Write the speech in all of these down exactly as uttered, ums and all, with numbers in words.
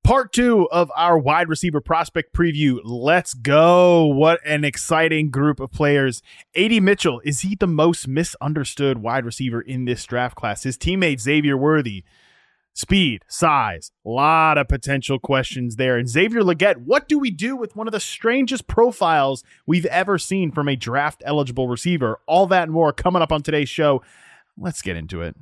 Part two of our wide receiver prospect preview. Let's go. What an exciting group of players. A D Mitchell, is he the most misunderstood wide receiver in this draft class? His teammate Xavier Worthy, speed, size, a lot of potential questions there. And Xavier Legette, what do we do with one of the strangest profiles we've ever seen from a draft eligible receiver? All that and more coming up on today's show. Let's get into it.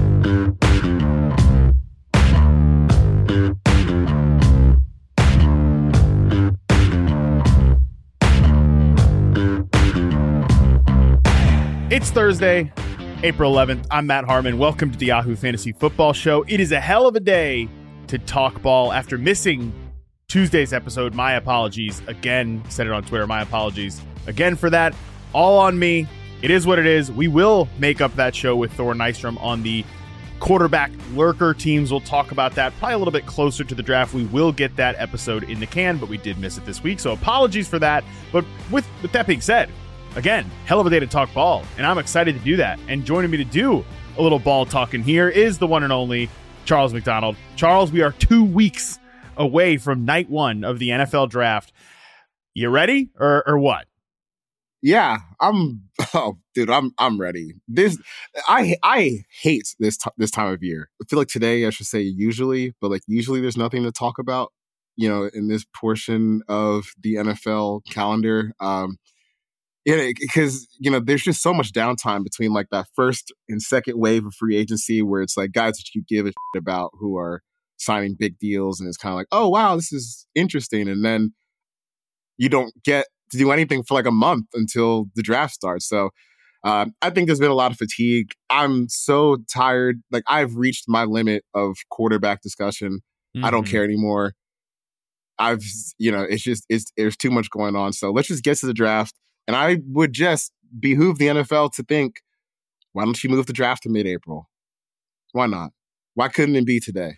It's Thursday, April eleventh. I'm Matt Harmon. Welcome to the Yahoo Fantasy Football Show. It is a hell of a day to talk ball after missing Tuesday's episode. My apologies. Again, said it on Twitter. My apologies again for that. All on me. It is what it is. We will make up that show with Thor Nystrom on the quarterback lurker teams. We'll talk about that probably a little bit closer to the draft. We will get that episode in the can, but we did miss it this week, so apologies for that. But with, with that being said, again, hell of a day to talk ball, and I'm excited to do that. And joining me to do a little ball talking here is the one and only Charles McDonald. Charles, we are two weeks away from night one of the N F L draft. You ready or or what? Yeah, I'm. Oh, dude, I'm I'm ready. This I I hate this t- this time of year. I feel like today I should say usually, but like usually there's nothing to talk about, you know, in this portion of the N F L calendar. Um, Yeah, because, you know, there's just so much downtime between like that first and second wave of free agency where it's like guys that you give a shit about who are signing big deals. And it's kind of like, oh, wow, this is interesting. And then you don't get to do anything for like a month until the draft starts. So um, I think there's been a lot of fatigue. I'm so tired. Like I've reached my limit of quarterback discussion. Mm-hmm. I don't care anymore. I've, you know, it's just, it's there's too much going on. So let's just get to the draft. And I would just behoove the N F L to think, why don't you move the draft to mid-April? Why not? Why couldn't it be today?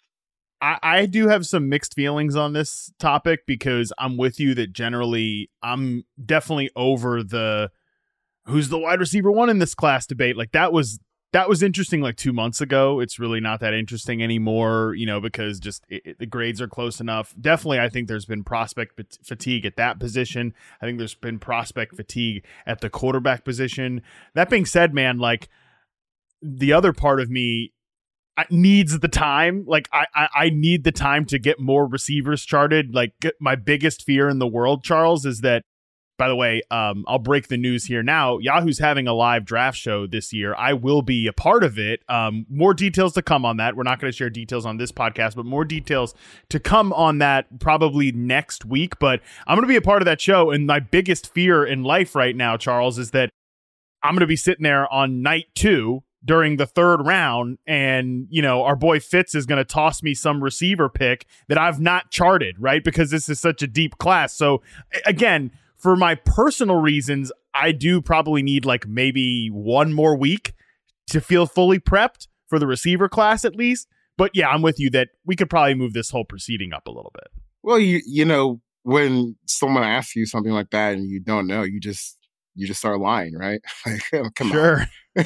I, I do have some mixed feelings on this topic because I'm with you that generally I'm definitely over the who's the wide receiver one in this class debate. Like that was that was interesting like two months ago. It's really not that interesting anymore, you know, because just it, it, the grades are close enough. Definitely, I think there's been prospect fatigue at that position. I think there's been prospect fatigue at the quarterback position. That being said, man, like the other part of me needs the time. Like I, I, I need the time to get more receivers charted. Like my biggest fear in the world, Charles, is that, by the way, um, I'll break the news here now. Yahoo's having a live draft show this year. I will be a part of it. Um, more details to come on that. We're not going to share details on this podcast, but more details to come on that probably next week. But I'm going to be a part of that show. And my biggest fear in life right now, Charles, is that I'm going to be sitting there on night two during the third round. And, you know, our boy Fitz is going to toss me some receiver pick that I've not charted, right? Because this is such a deep class. So again, for my personal reasons, I do probably need like maybe one more week to feel fully prepped for the receiver class at least. But yeah, I'm with you that we could probably move this whole proceeding up a little bit. Well, you you know, when someone asks you something like that and you don't know, you just you just start lying, right? Like, oh, come sure. on.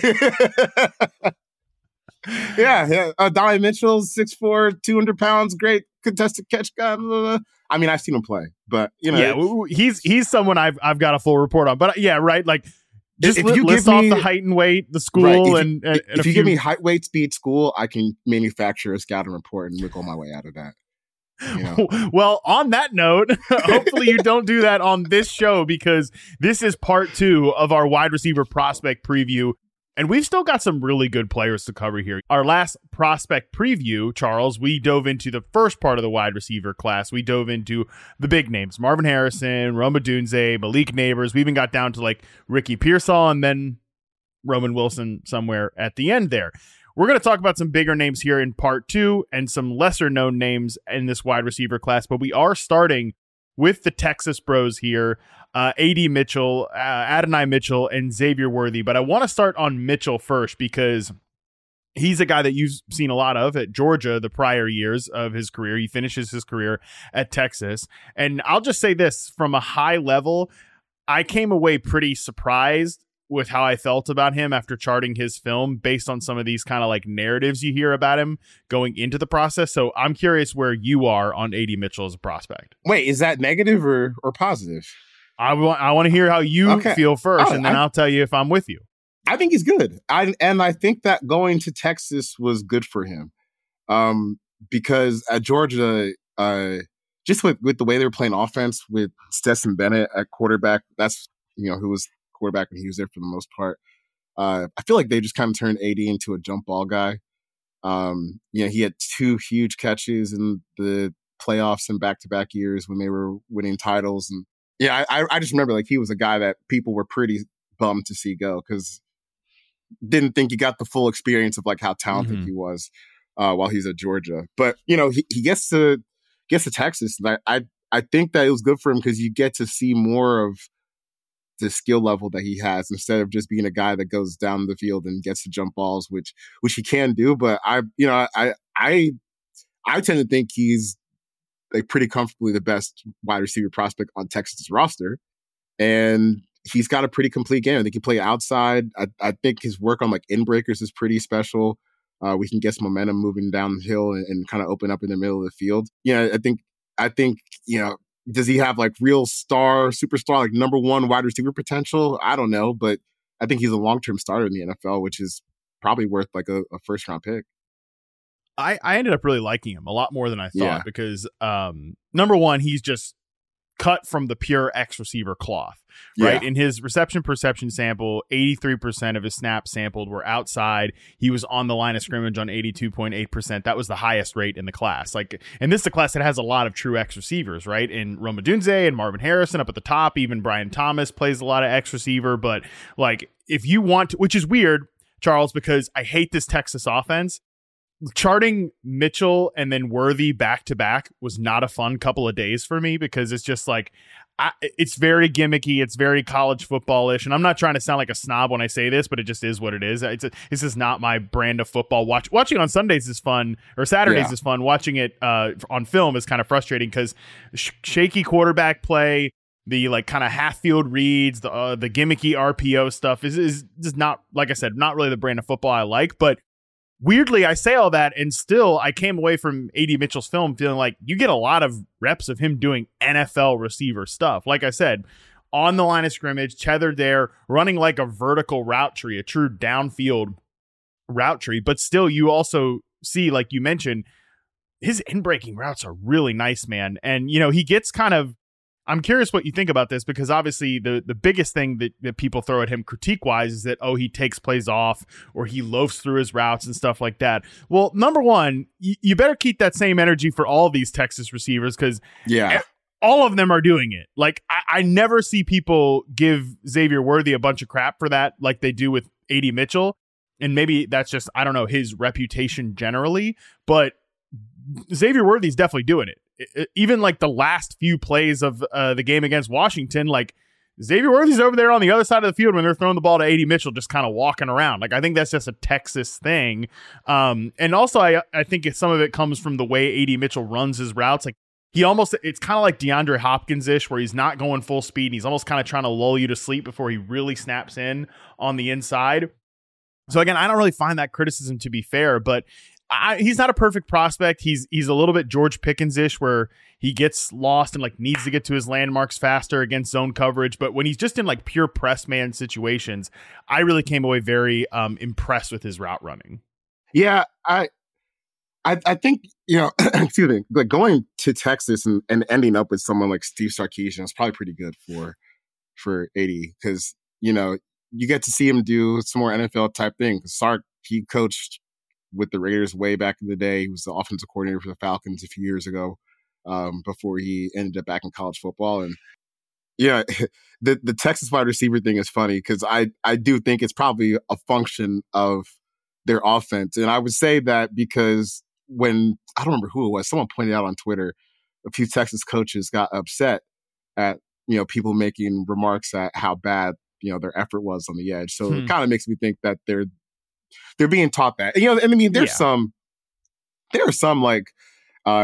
yeah, yeah. Uh, Donnie Mitchell, six foot four, two hundred pounds, great contested catch guy. Blah, blah, blah. I mean, I've seen him play, but you know, yeah, he's he's someone I've I've got a full report on. But yeah, right, like just if li- you list give off me, the height and weight, the school, right, if and, you, and if, and if you few... give me height, weight, speed, school, I can manufacture a scouting report and wiggle my way out of that. You know? Well, on that note, hopefully you don't do that on this show because this is part two of our wide receiver prospect preview. And we've still got some really good players to cover here. Our last prospect preview, Charles, we dove into the first part of the wide receiver class. We dove into the big names, Marvin Harrison, Rome Odunze, Malik Neighbors. We even got down to like Ricky Pearsall and then Roman Wilson somewhere at the end there. We're going to talk about some bigger names here in part two and some lesser known names in this wide receiver class, but we are starting with the Texas bros here, uh, A D Mitchell, uh, Adonai Mitchell, and Xavier Worthy. But I want to start on Mitchell first because he's a guy that you've seen a lot of at Georgia the prior years of his career. He finishes his career at Texas. And I'll just say this, from a high level, I came away pretty surprised with how I felt about him after charting his film based on some of these kind of like narratives you hear about him going into the process. So I'm curious where you are on A D Mitchell as a prospect. Wait, is that negative or, or positive? I want I want to hear how you okay. feel first, oh, and then I, I'll tell you if I'm with you. I think he's good. I and I think that going to Texas was good for him. Um, because at Georgia, uh, just with, with the way they were playing offense with Stetson Bennett at quarterback, that's, you know, who was quarterback when he was there for the most part. Uh, I feel like they just kind of turned A D into a jump ball guy. Um, you know, he had two huge catches in the playoffs in back-to-back years when they were winning titles. And yeah, I, I just remember like he was a guy that people were pretty bummed to see go because didn't think he got the full experience of like how talented mm-hmm. he was uh, while he's at Georgia. But, you know, he, he gets to gets to Texas. And I, I, I think that it was good for him because you get to see more of the skill level that he has instead of just being a guy that goes down the field and gets to jump balls, which which he can do. But I, you know, I I I tend to think he's like pretty comfortably the best wide receiver prospect on Texas' roster, and he's got a pretty complete game. I think he can play outside. I, I think his work on like in breakers is pretty special. Uh, we can get some momentum moving down the hill and, and kind of open up in the middle of the field. Yeah, I think I think you know. Does he have like real star, superstar, like number one wide receiver potential? I don't know, but I think he's a long-term starter in the N F L, which is probably worth like a, a first round pick. I, I ended up really liking him a lot more than I thought yeah. because um, number one, he's just cut from the pure X receiver cloth, right? Yeah. In his reception perception sample, eighty-three percent of his snaps sampled were outside. He was on the line of scrimmage on eighty-two point eight percent. That was the highest rate in the class. Like, and this is a class that has a lot of true X receivers, right? In Rome Odunze and Marvin Harrison up at the top, even Brian Thomas plays a lot of X receiver. But like, if you want to, which is weird, Charles, because I hate this Texas offense. Charting Mitchell and then Worthy back to back was not a fun couple of days for me because it's just like I, it's very gimmicky, it's very college football-ish, and I'm not trying to sound like a snob when I say this, but it just is what it is. It's a, this is not my brand of football. Watch watching on Sundays is fun, or Saturdays yeah. is fun. Watching it uh, on film is kind of frustrating because sh- shaky quarterback play, the like kind of half field reads, the uh, the gimmicky R P O stuff is is just not, like I said, not really the brand of football I like, but. Weirdly, I say all that, and still I came away from A D Mitchell's film feeling like you get a lot of reps of him doing N F L receiver stuff. Like I said, on the line of scrimmage, tethered there, running like a vertical route tree, a true downfield route tree. But still, you also see, like you mentioned, his in-breaking routes are really nice, man. And, you know, he gets kind of, I'm curious what you think about this because obviously the, the biggest thing that, that people throw at him critique-wise is that, oh, he takes plays off or he loafs through his routes and stuff like that. Well, number one, y- you better keep that same energy for all of these Texas receivers because yeah. all of them are doing it. Like, I, I never see people give Xavier Worthy a bunch of crap for that like they do with A D Mitchell. And maybe that's just, I don't know, his reputation generally. But Xavier Worthy's definitely doing it. Even like the last few plays of uh, the game against Washington, like Xavier Worthy's over there on the other side of the field when they're throwing the ball to A D Mitchell, just kind of walking around. Like, I think that's just a Texas thing. Um, and also, I I think some of it comes from the way A D Mitchell runs his routes. Like, he almost, it's kind of like DeAndre Hopkins-ish, where he's not going full speed. And he's almost kind of trying to lull you to sleep before he really snaps in on the inside. So again, I don't really find that criticism to be fair, but I, he's not a perfect prospect. He's he's a little bit George Pickens-ish where he gets lost and like needs to get to his landmarks faster against zone coverage. But when he's just in like pure press man situations, I really came away very um, impressed with his route running. Yeah, I I, I think, you know, excuse me, like going to Texas and, and ending up with someone like Steve Sarkisian is probably pretty good for for A D because, you know, you get to see him do some more N F L type things. Sark, he coached with the Raiders way back in the day. He was the offensive coordinator for the Falcons a few years ago um, before he ended up back in college football. And yeah, the, the Texas wide receiver thing is funny because I, I do think it's probably a function of their offense. And I would say that because when, I don't remember who it was, someone pointed out on Twitter, a few Texas coaches got upset at, you know, people making remarks at how bad, you know, their effort was on the edge. So hmm. it kind of makes me think that they're, They're being taught that. You know, I mean, there's yeah. some, there are some like uh,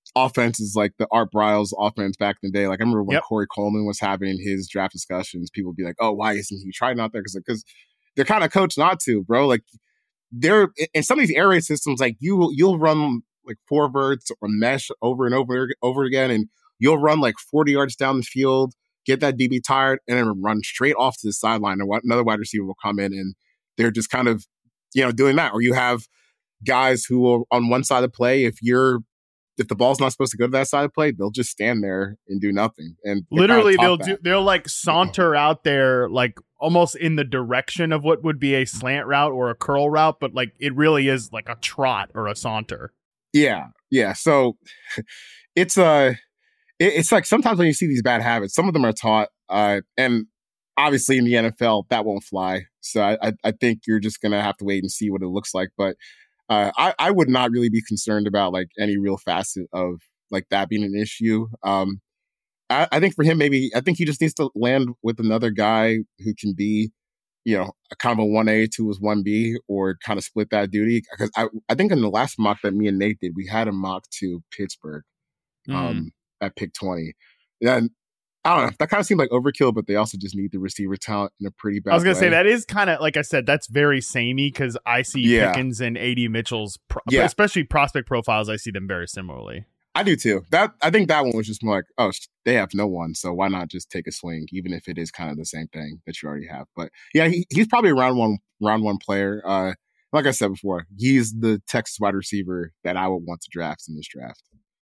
offenses like the Art Briles offense back in the day. Like I remember when Yep. Corey Coleman was having his draft discussions, people would be like, "Oh, why isn't he trying out there?" Because because they're kind of coached not to, bro. Like they're in some of these air raid systems, like you you'll run like four verts or mesh over and over over again, and you'll run like forty yards down the field, get that D B tired, and then run straight off to the sideline. And another wide receiver will come in, and they're just kind of you know doing that. Or you have guys who will on one side of the play, if you're if the ball's not supposed to go to that side of the play, they'll just stand there and do nothing. And literally they'll that. do they'll like saunter out there like almost in the direction of what would be a slant route or a curl route, but like it really is like a trot or a saunter. Yeah, yeah. So it's a uh, it, it's like sometimes when you see these bad habits, some of them are taught, uh, and obviously in the N F L that won't fly. So I, I, I think you're just gonna have to wait and see what it looks like. But uh, I, I would not really be concerned about like any real facet of like that being an issue. Um, I, I think for him, maybe I think he just needs to land with another guy who can be, you know, a kind of a one A to his one B, or kind of split that duty. Because I, I think in the last mock that me and Nate did, we had a mock to Pittsburgh um, mm. at pick twenty. And I don't know, that kind of seemed like overkill, but they also just need the receiver talent in a pretty bad way. I was going to say, that is kind of, like I said, that's very samey because I see yeah. Pickens and A D Mitchell's, pro- yeah. especially prospect profiles, I see them very similarly. I do too. That I think that one was just more like, oh, they have no one, so why not just take a swing, even if it is kind of the same thing that you already have. But yeah, he, he's probably a round one, round one player. Uh, like I said before, he's the Texas wide receiver that I would want to draft in this draft.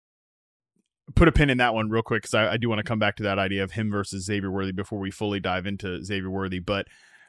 Put a pin in that one real quick because I, I do want to come back to that idea of him versus Xavier Worthy before we fully dive into Xavier Worthy. But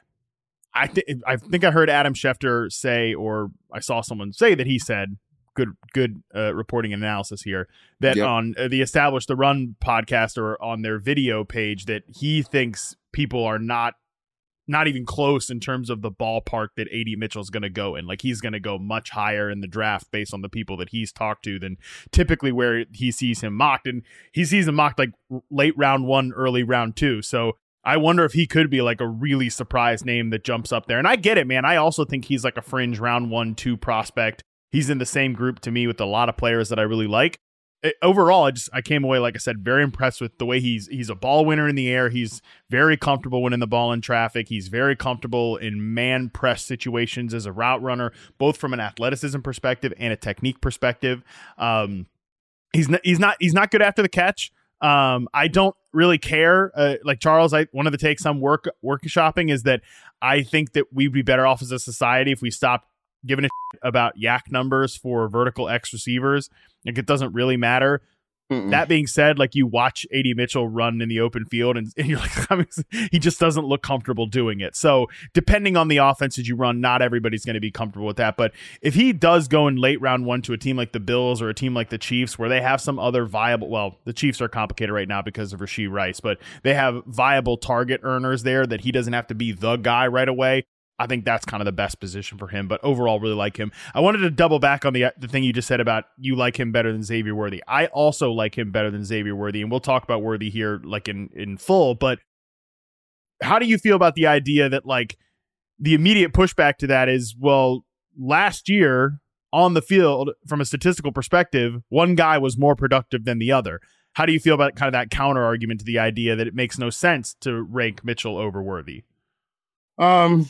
I think I think I heard Adam Schefter say, or I saw someone say that he said. Good, good uh, reporting and analysis here. That yep. on uh, the Establish the Run podcast or on their video page, that he thinks people are not, not even close in terms of the ballpark that A D Mitchell's going to go in. Like he's going to go much higher in the draft based on the people that he's talked to than typically where he sees him mocked, and he sees him mocked like late round one, early round two. So I wonder if he could be like a really surprise name that jumps up there. And I get it, man. I also think he's like a fringe round one, two prospect. He's in the same group to me with a lot of players that I really like. It, overall, I just I came away, like I said, very impressed with the way he's he's a ball winner in the air. He's very comfortable winning the ball in traffic. He's very comfortable in man press situations as a route runner, both from an athleticism perspective and a technique perspective. Um, he's not, he's not he's not good after the catch. Um, I don't really care. Uh, like Charles, I one of the takes I'm work workshopping is that I think that we'd be better off as a society if we stopped giving a shit about yak numbers for vertical X receivers. Like it doesn't really matter. Mm-mm. That being said, like you watch A D Mitchell run in the open field and, and you're like, I mean, he just doesn't look comfortable doing it. So depending on the offenses you run, not everybody's going to be comfortable with that. But if he does go in late round one to a team like the Bills or a team like the Chiefs, where they have some other viable, well, the Chiefs are complicated right now because of Rashee Rice, but they have viable target earners there that he doesn't have to be the guy right away. I think that's kind of the best position for him, but overall really like him. I wanted to double back on the the thing you just said about you like him better than Xavier Worthy. I also like him better than Xavier Worthy, and we'll talk about Worthy here like in, in full, but how do you feel about the idea that like the immediate pushback to that is, well, last year on the field, from a statistical perspective, one guy was more productive than the other. How do you feel about kind of that counter argument to the idea that it makes no sense to rank Mitchell over Worthy? Um,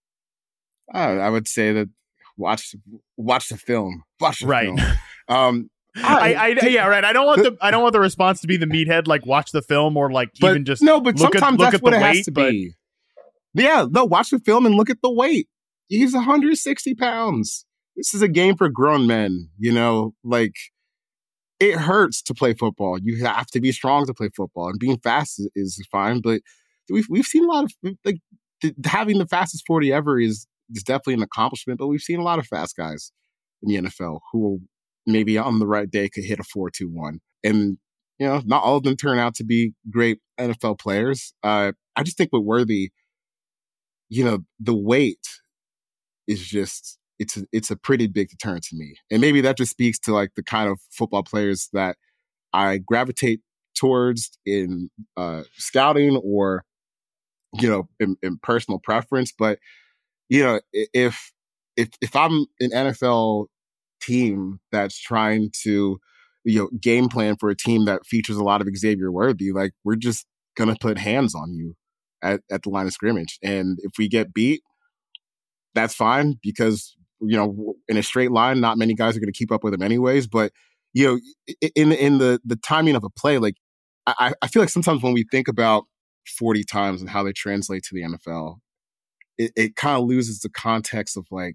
I would say that watch watch the film. Watch the right. film. Um, I, I, I yeah, right. I don't want the I don't want the response to be the meathead, like watch the film or like but, even just no. But look sometimes at, look that's at what the it weight, has to but, be. Yeah, no. Watch the film and look at the weight. He's one hundred sixty pounds. This is a game for grown men. You know, like it hurts to play football. You have to be strong to play football, and being fast is, is fine. But we've we've seen a lot of like th- having the fastest forty ever is. It's definitely an accomplishment, but we've seen a lot of fast guys in the N F L who maybe on the right day could hit a four two one. And, you know, not all of them turn out to be great N F L players. Uh, I just think with Worthy, you know, the weight is just, it's a, it's a pretty big deterrent to me. And maybe that just speaks to like the kind of football players that I gravitate towards in uh, scouting or, you know, in, in personal preference. But you know, if if if I'm an N F L team that's trying to you know, game plan for a team that features a lot of Xavier Worthy. Like, we're just going to put hands on you at, at the line of scrimmage. And if we get beat, that's fine, because, you know, in a straight line, not many guys are going to keep up with him anyways. But, you know, in in the the timing of a play, like, I, I feel like sometimes when we think about forty times and how they translate to the N F L, it, it kind of loses the context of, like,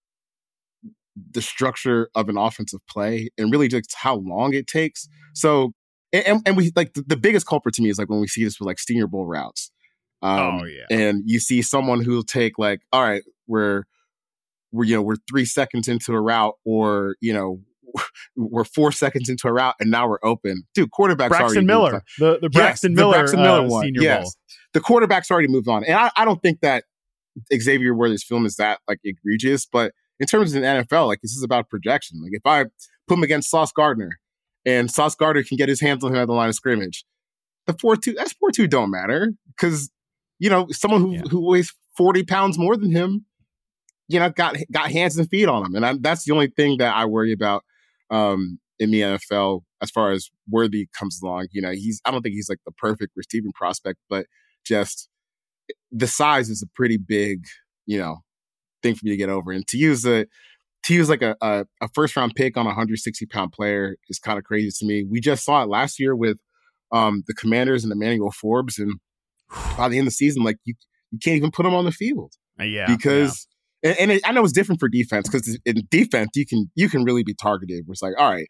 the structure of an offensive play and really just how long it takes. So, and, and we, like, the, the biggest culprit to me is, like, when we see this with, like, Senior Bowl routes. Um, oh, yeah. And you see someone who'll take, like, all right, we're, we're, you know, we're three seconds into a route, or, you know, we're four seconds into a route and now we're open. Dude, quarterback's Braxton already Miller, the, the Braxton yes, Miller, the Braxton Miller uh, one. Senior yes. Bowl. The quarterback's already moved on. And I, I don't think that Xavier Worthy's film is that, like, egregious, but in terms of the N F L, like, this is about projection. Like, if I put him against Sauce Gardner and Sauce Gardner can get his hands on him at the line of scrimmage, the four two, that's four two don't matter, because, you know, someone who, yeah. who weighs forty pounds more than him, you know, got got hands and feet on him. And I, that's the only thing that I worry about um, in the N F L as far as Worthy comes along. You know, he's, I don't think he's, like, the perfect receiving prospect, but just the size is a pretty big, you know, thing for me to get over. And to use a, to use like a, a, a first round pick on a one hundred sixty pound player is kind of crazy to me. We just saw it last year with um, the Commanders and Emmanuel Forbes. And by the end of the season, like, you, you can't even put him on the field. Yeah. Because, yeah. and, and it, I know it's different for defense, because in defense, you can, you can really be targeted. Where it's like, all right,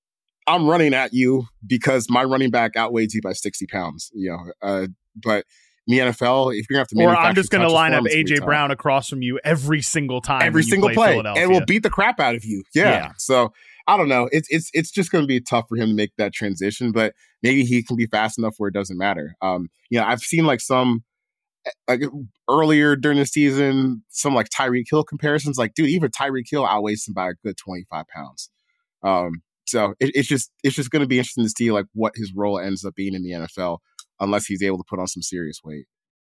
I'm running at you because my running back outweighs you by sixty pounds, you know, uh, but in the N F L, if you're going to have to manufacture, or I'm just going to line up A A J Brown across from you every single time, every single play, play, and we'll beat the crap out of you. Yeah. yeah. So I don't know. It's it's it's just going to be tough for him to make that transition, but maybe he can be fast enough where it doesn't matter. Um, you know, I've seen like some like earlier during the season, some like Tyreek Hill comparisons. Like, dude, even Tyreek Hill outweighs him by a good twenty-five pounds. Um, so it, it's just it's just going to be interesting to see like what his role ends up being in the N F L, unless he's able to put on some serious weight.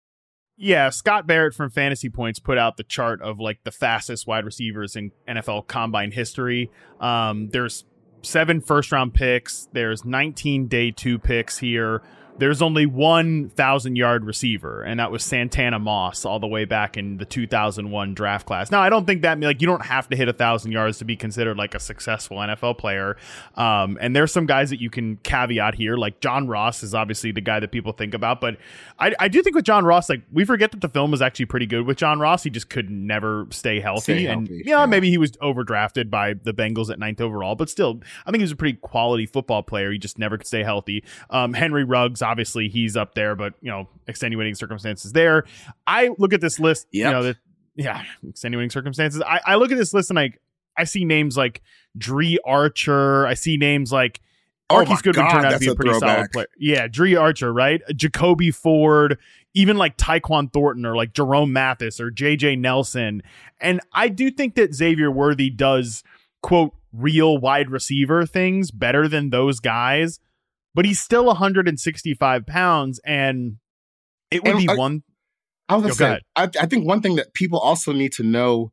Yeah, Scott Barrett from Fantasy Points put out the chart of like the fastest wide receivers in N F L combine history. Um, there's seven first round picks. There's nineteen day two picks here. There's only one thousand yard receiver, and that was Santana Moss all the way back in the two thousand one draft class. Now, I don't think that, like, you don't have to hit a thousand yards to be considered like a successful N F L player. Um, and there's some guys that you can caveat here, like John Ross is obviously the guy that people think about. But I, I do think with John Ross, like, we forget that the film was actually pretty good with John Ross. He just could never stay healthy. Stay and healthy, you know, yeah. maybe he was overdrafted by the Bengals at ninth overall, but still, I think he was a pretty quality football player. He just never could stay healthy. Um, Henry Ruggs, obviously, he's up there, but, you know, extenuating circumstances there. I look at this list, yep. you know, that, yeah, extenuating circumstances. I, I look at this list and I, I see names like Dree Archer. I see names like Marquise oh Goodwin God, turned out to be a pretty throwback. solid player. Yeah, Dree Archer, right? Jacoby Ford, even like Tyquan Thornton or like Jerome Mathis or J J Nelson. And I do think that Xavier Worthy does, quote, real wide receiver things better than those guys. But he's still one hundred sixty-five pounds, and it would and be I, one. I was Go gonna say, I, I think one thing that people also need to know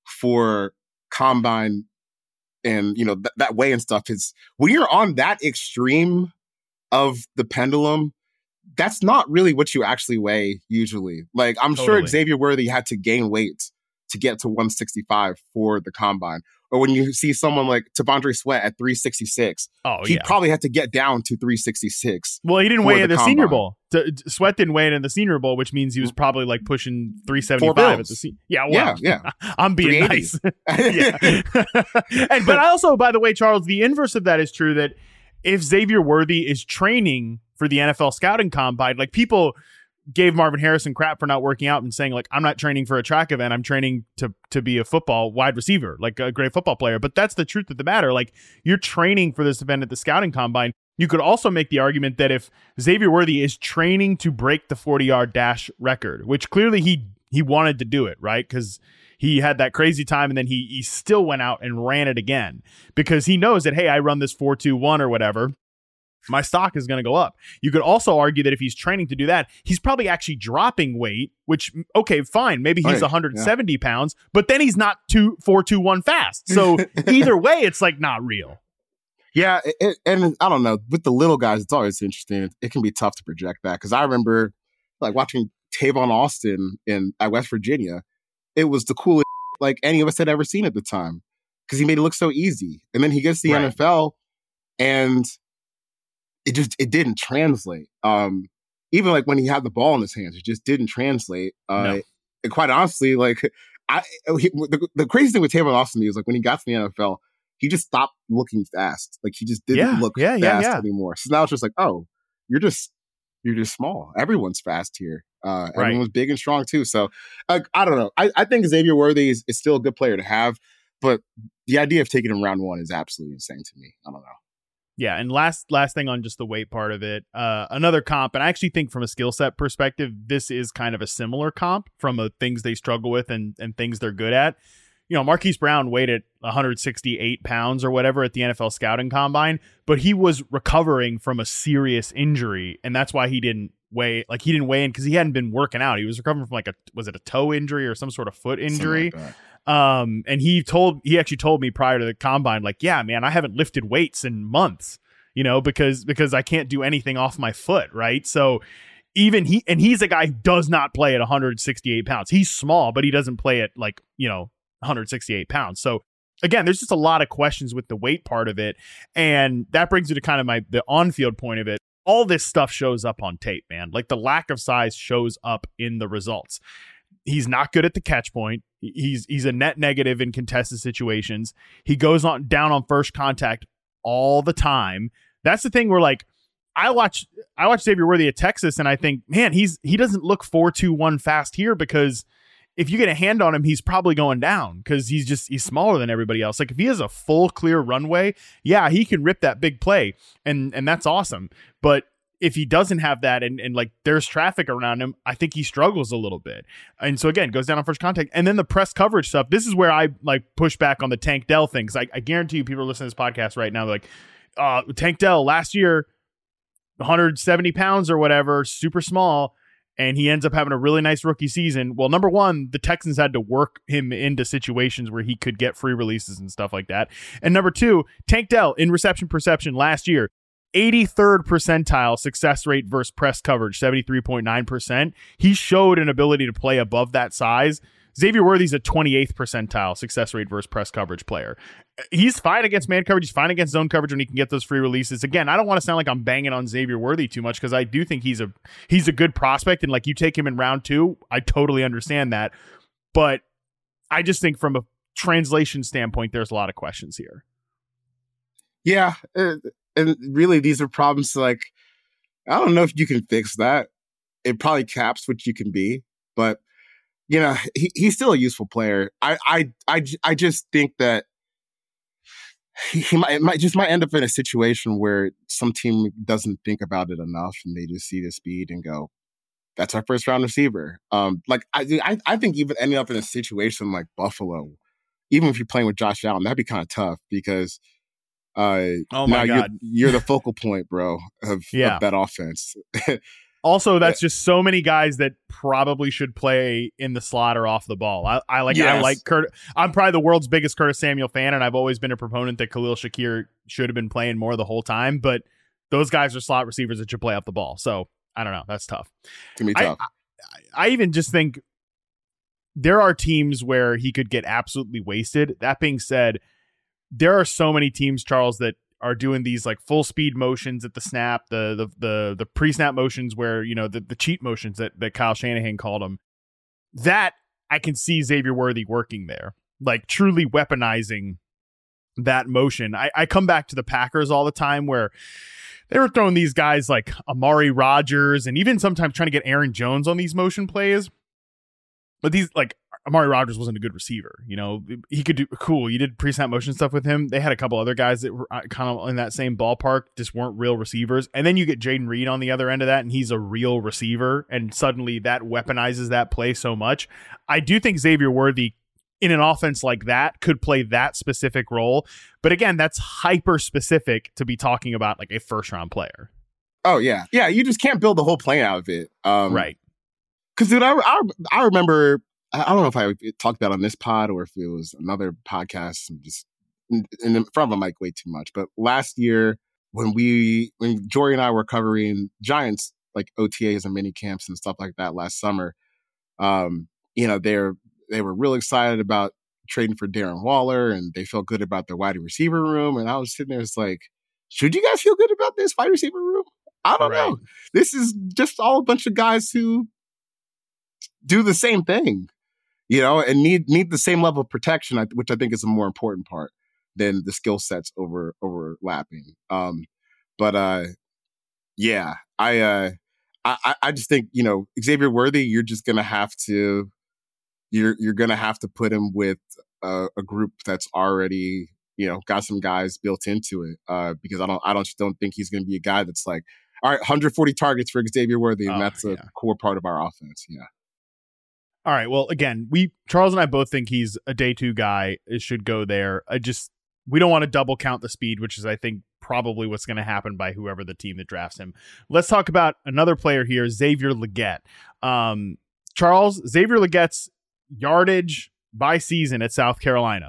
for combine and, you know, th- that way and stuff is when you're on that extreme of the pendulum, that's not really what you actually weigh usually. Like, I'm Totally. sure Xavier Worthy had to gain weight to get to one sixty-five for the combine. Or when you see someone like T'Vondre Sweat at three sixty-six, Oh, he yeah. probably had to get down to three sixty-six. Well, he didn't for weigh the in the combine. Senior Bowl. T- t- Sweat didn't weigh in in the Senior Bowl, which means he was probably like pushing three seventy-five at the se- Yeah, well, Yeah, yeah. I'm being nice. yeah. and but I also, by the way, Charles, the inverse of that is true, that if Xavier Worthy is training for the N F L scouting combine, like, people gave Marvin Harrison crap for not working out and saying, like, I'm not training for a track event. I'm training to to be a football wide receiver, like a great football player. But that's the truth of the matter. Like, you're training for this event at the scouting combine. You could also make the argument that if Xavier Worthy is training to break the forty-yard dash record, which clearly he he wanted to do it, right? Because he had that crazy time, and then he he still went out and ran it again because he knows that, hey, I run this four two one or whatever, my stock is going to go up. You could also argue that if he's training to do that, he's probably actually dropping weight, which, okay, fine. Maybe he's right, one hundred seventy yeah. pounds, but then he's not two, four, two, one fast. So either way, it's like not real. Yeah, it, it, and I don't know. With the little guys, it's always interesting. It, it can be tough to project that because I remember like watching Tavon Austin in at West Virginia. It was the coolest like any of us had ever seen at the time because he made it look so easy. And then he gets to the Right. N F L, and it just it didn't translate. Um, even like when he had the ball in his hands, it just didn't translate. Uh, No. And quite honestly, like I, he, the, the crazy thing with Tavon Austin is like when he got to the N F L. He just stopped looking fast. Like he just didn't Yeah, look yeah, fast yeah, yeah. anymore. So now it's just like, oh, you're just you're just small. Everyone's fast here. Uh, Right. Everyone's big and strong too. So uh, I don't know. I, I think Xavier Worthy is, is still a good player to have, but the idea of taking him round one is absolutely insane to me. I don't know. Yeah, and last last thing on just the weight part of it, uh, another comp, and I actually think from a skill set perspective, this is kind of a similar comp from a things they struggle with and and things they're good at. You know, Marquise Brown weighed at one hundred sixty-eight pounds or whatever at the N F L scouting combine, but he was recovering from a serious injury, and that's why he didn't weigh, like he didn't weigh in because he hadn't been working out. He was recovering from like a, was it a toe injury or some sort of foot injury? Like um, and he told, he actually told me prior to the combine, like, yeah, man, I haven't lifted weights in months, you know, because, because I can't do anything off my foot. Right. So, even he, and he's a guy who does not play at one hundred sixty-eight pounds. He's small, but he doesn't play at like, you know, one hundred sixty-eight pounds. So again, there's just a lot of questions with the weight part of it. And that brings me to kind of my, the on-field point of it. All this stuff shows up on tape, man. Like the lack of size shows up in the results. He's not good at the catch point. He's, he's a net negative in contested situations. He goes on down on first contact all the time. That's the thing where like, I watch, I watch Xavier Worthy at Texas and I think, man, he's, he doesn't look four two one fast here because if you get a hand on him, he's probably going down because he's just, he's smaller than everybody else. Like if he has a full clear runway, yeah, he can rip that big play and, and that's awesome. But if he doesn't have that and, and like there's traffic around him, I think he struggles a little bit. And so again, goes down on first contact. And then the press coverage stuff, this is where I like push back on the Tank Dell thing. Cause I, I guarantee you people are listening to this podcast right now, like uh, Tank Dell last year, one hundred seventy pounds or whatever, super small. And he ends up having a really nice rookie season. Well, number one, the Texans had to work him into situations where he could get free releases and stuff like that. And number two, Tank Dell in reception perception last year, eighty-third percentile success rate versus press coverage, seventy-three point nine percent. He showed an ability to play above that size. Xavier Worthy's a twenty-eighth percentile success rate versus press coverage player. He's fine against man coverage. He's fine against zone coverage when he can get those free releases. Again, I don't want to sound like I'm banging on Xavier Worthy too much because I do think he's a he's a good prospect. And like you take him in round two, I totally understand that. But I just think from a translation standpoint, there's a lot of questions here. Yeah. Uh, and really, these are problems like, I don't know if you can fix that. It probably caps what you can be. But, you know, he, he's still a useful player. I, I, I, I just think that he might, might just might end up in a situation where some team doesn't think about it enough and they just see the speed and go, that's our first round receiver. Um, like I, I, I think even ending up in a situation like Buffalo, even if you're playing with Josh Allen, that'd be kind of tough because uh, oh my now God. You're, you're the focal point, bro, of, yeah. of that offense. Also, that's just so many guys that probably should play in the slot or off the ball. I, I like, yes. I like Kurt. I'm probably the world's biggest Curtis Samuel fan, and I've always been a proponent that Khalil Shakir should have been playing more the whole time. But those guys are slot receivers that should play off the ball. So I don't know. That's tough. It's gonna be tough. I, I, I even just think there are teams where he could get absolutely wasted. That being said, there are so many teams, Charles, that are doing these like full speed motions at the snap, the the the the pre-snap motions where, you know, the, the cheat motions that, that Kyle Shanahan called them. That I can see Xavier Worthy working there, like truly weaponizing that motion. I, I come back to the Packers all the time where they were throwing these guys like Amari Rodgers and even sometimes trying to get Aaron Jones on these motion plays. But these like Amari Rodgers wasn't a good receiver. You know, he could do cool. You did pre-snap motion stuff with him. They had a couple other guys that were kind of in that same ballpark, just weren't real receivers. And then you get Jaden Reed on the other end of that, and he's a real receiver. And suddenly that weaponizes that play so much. I do think Xavier Worthy in an offense like that could play that specific role. But again, that's hyper specific to be talking about like a first round player. Oh yeah. Yeah. You just can't build the whole plan out of it. Um, right. Cause dude, I, I, I remember, I don't know if I talked about it on this pod or if it was another podcast. I'm just in, in front of a mic way too much. But last year, when we, when Jory and I were covering Giants, like O T As and mini camps and stuff like that last summer, um, you know, they're, they were real excited about trading for Darren Waller, and they felt good about their wide receiver room. And I was sitting there, it's like, should you guys feel good about this wide receiver room? I don't right. know. This is just all a bunch of guys who do the same thing, you know, and need need the same level of protection, which I think is a more important part than the skill sets over overlapping. Um, but uh, yeah, I, uh, I I just think, you know, Xavier Worthy, you're just gonna have to you're you're gonna have to put him with a, a group that's already, you know, got some guys built into it, uh, because I don't I don't just don't think he's gonna be a guy that's like, all right, one hundred forty targets for Xavier Worthy, and oh, that's a yeah. core part of our offense. Yeah. All right. Well, again, we Charles and I both think he's a day two guy. It should go there. I just we don't want to double count the speed, which is, I think, probably what's going to happen by whoever the team that drafts him. Let's talk about another player here, Xavier Legette. Um, Charles, Xavier Legette's yardage by season at South Carolina: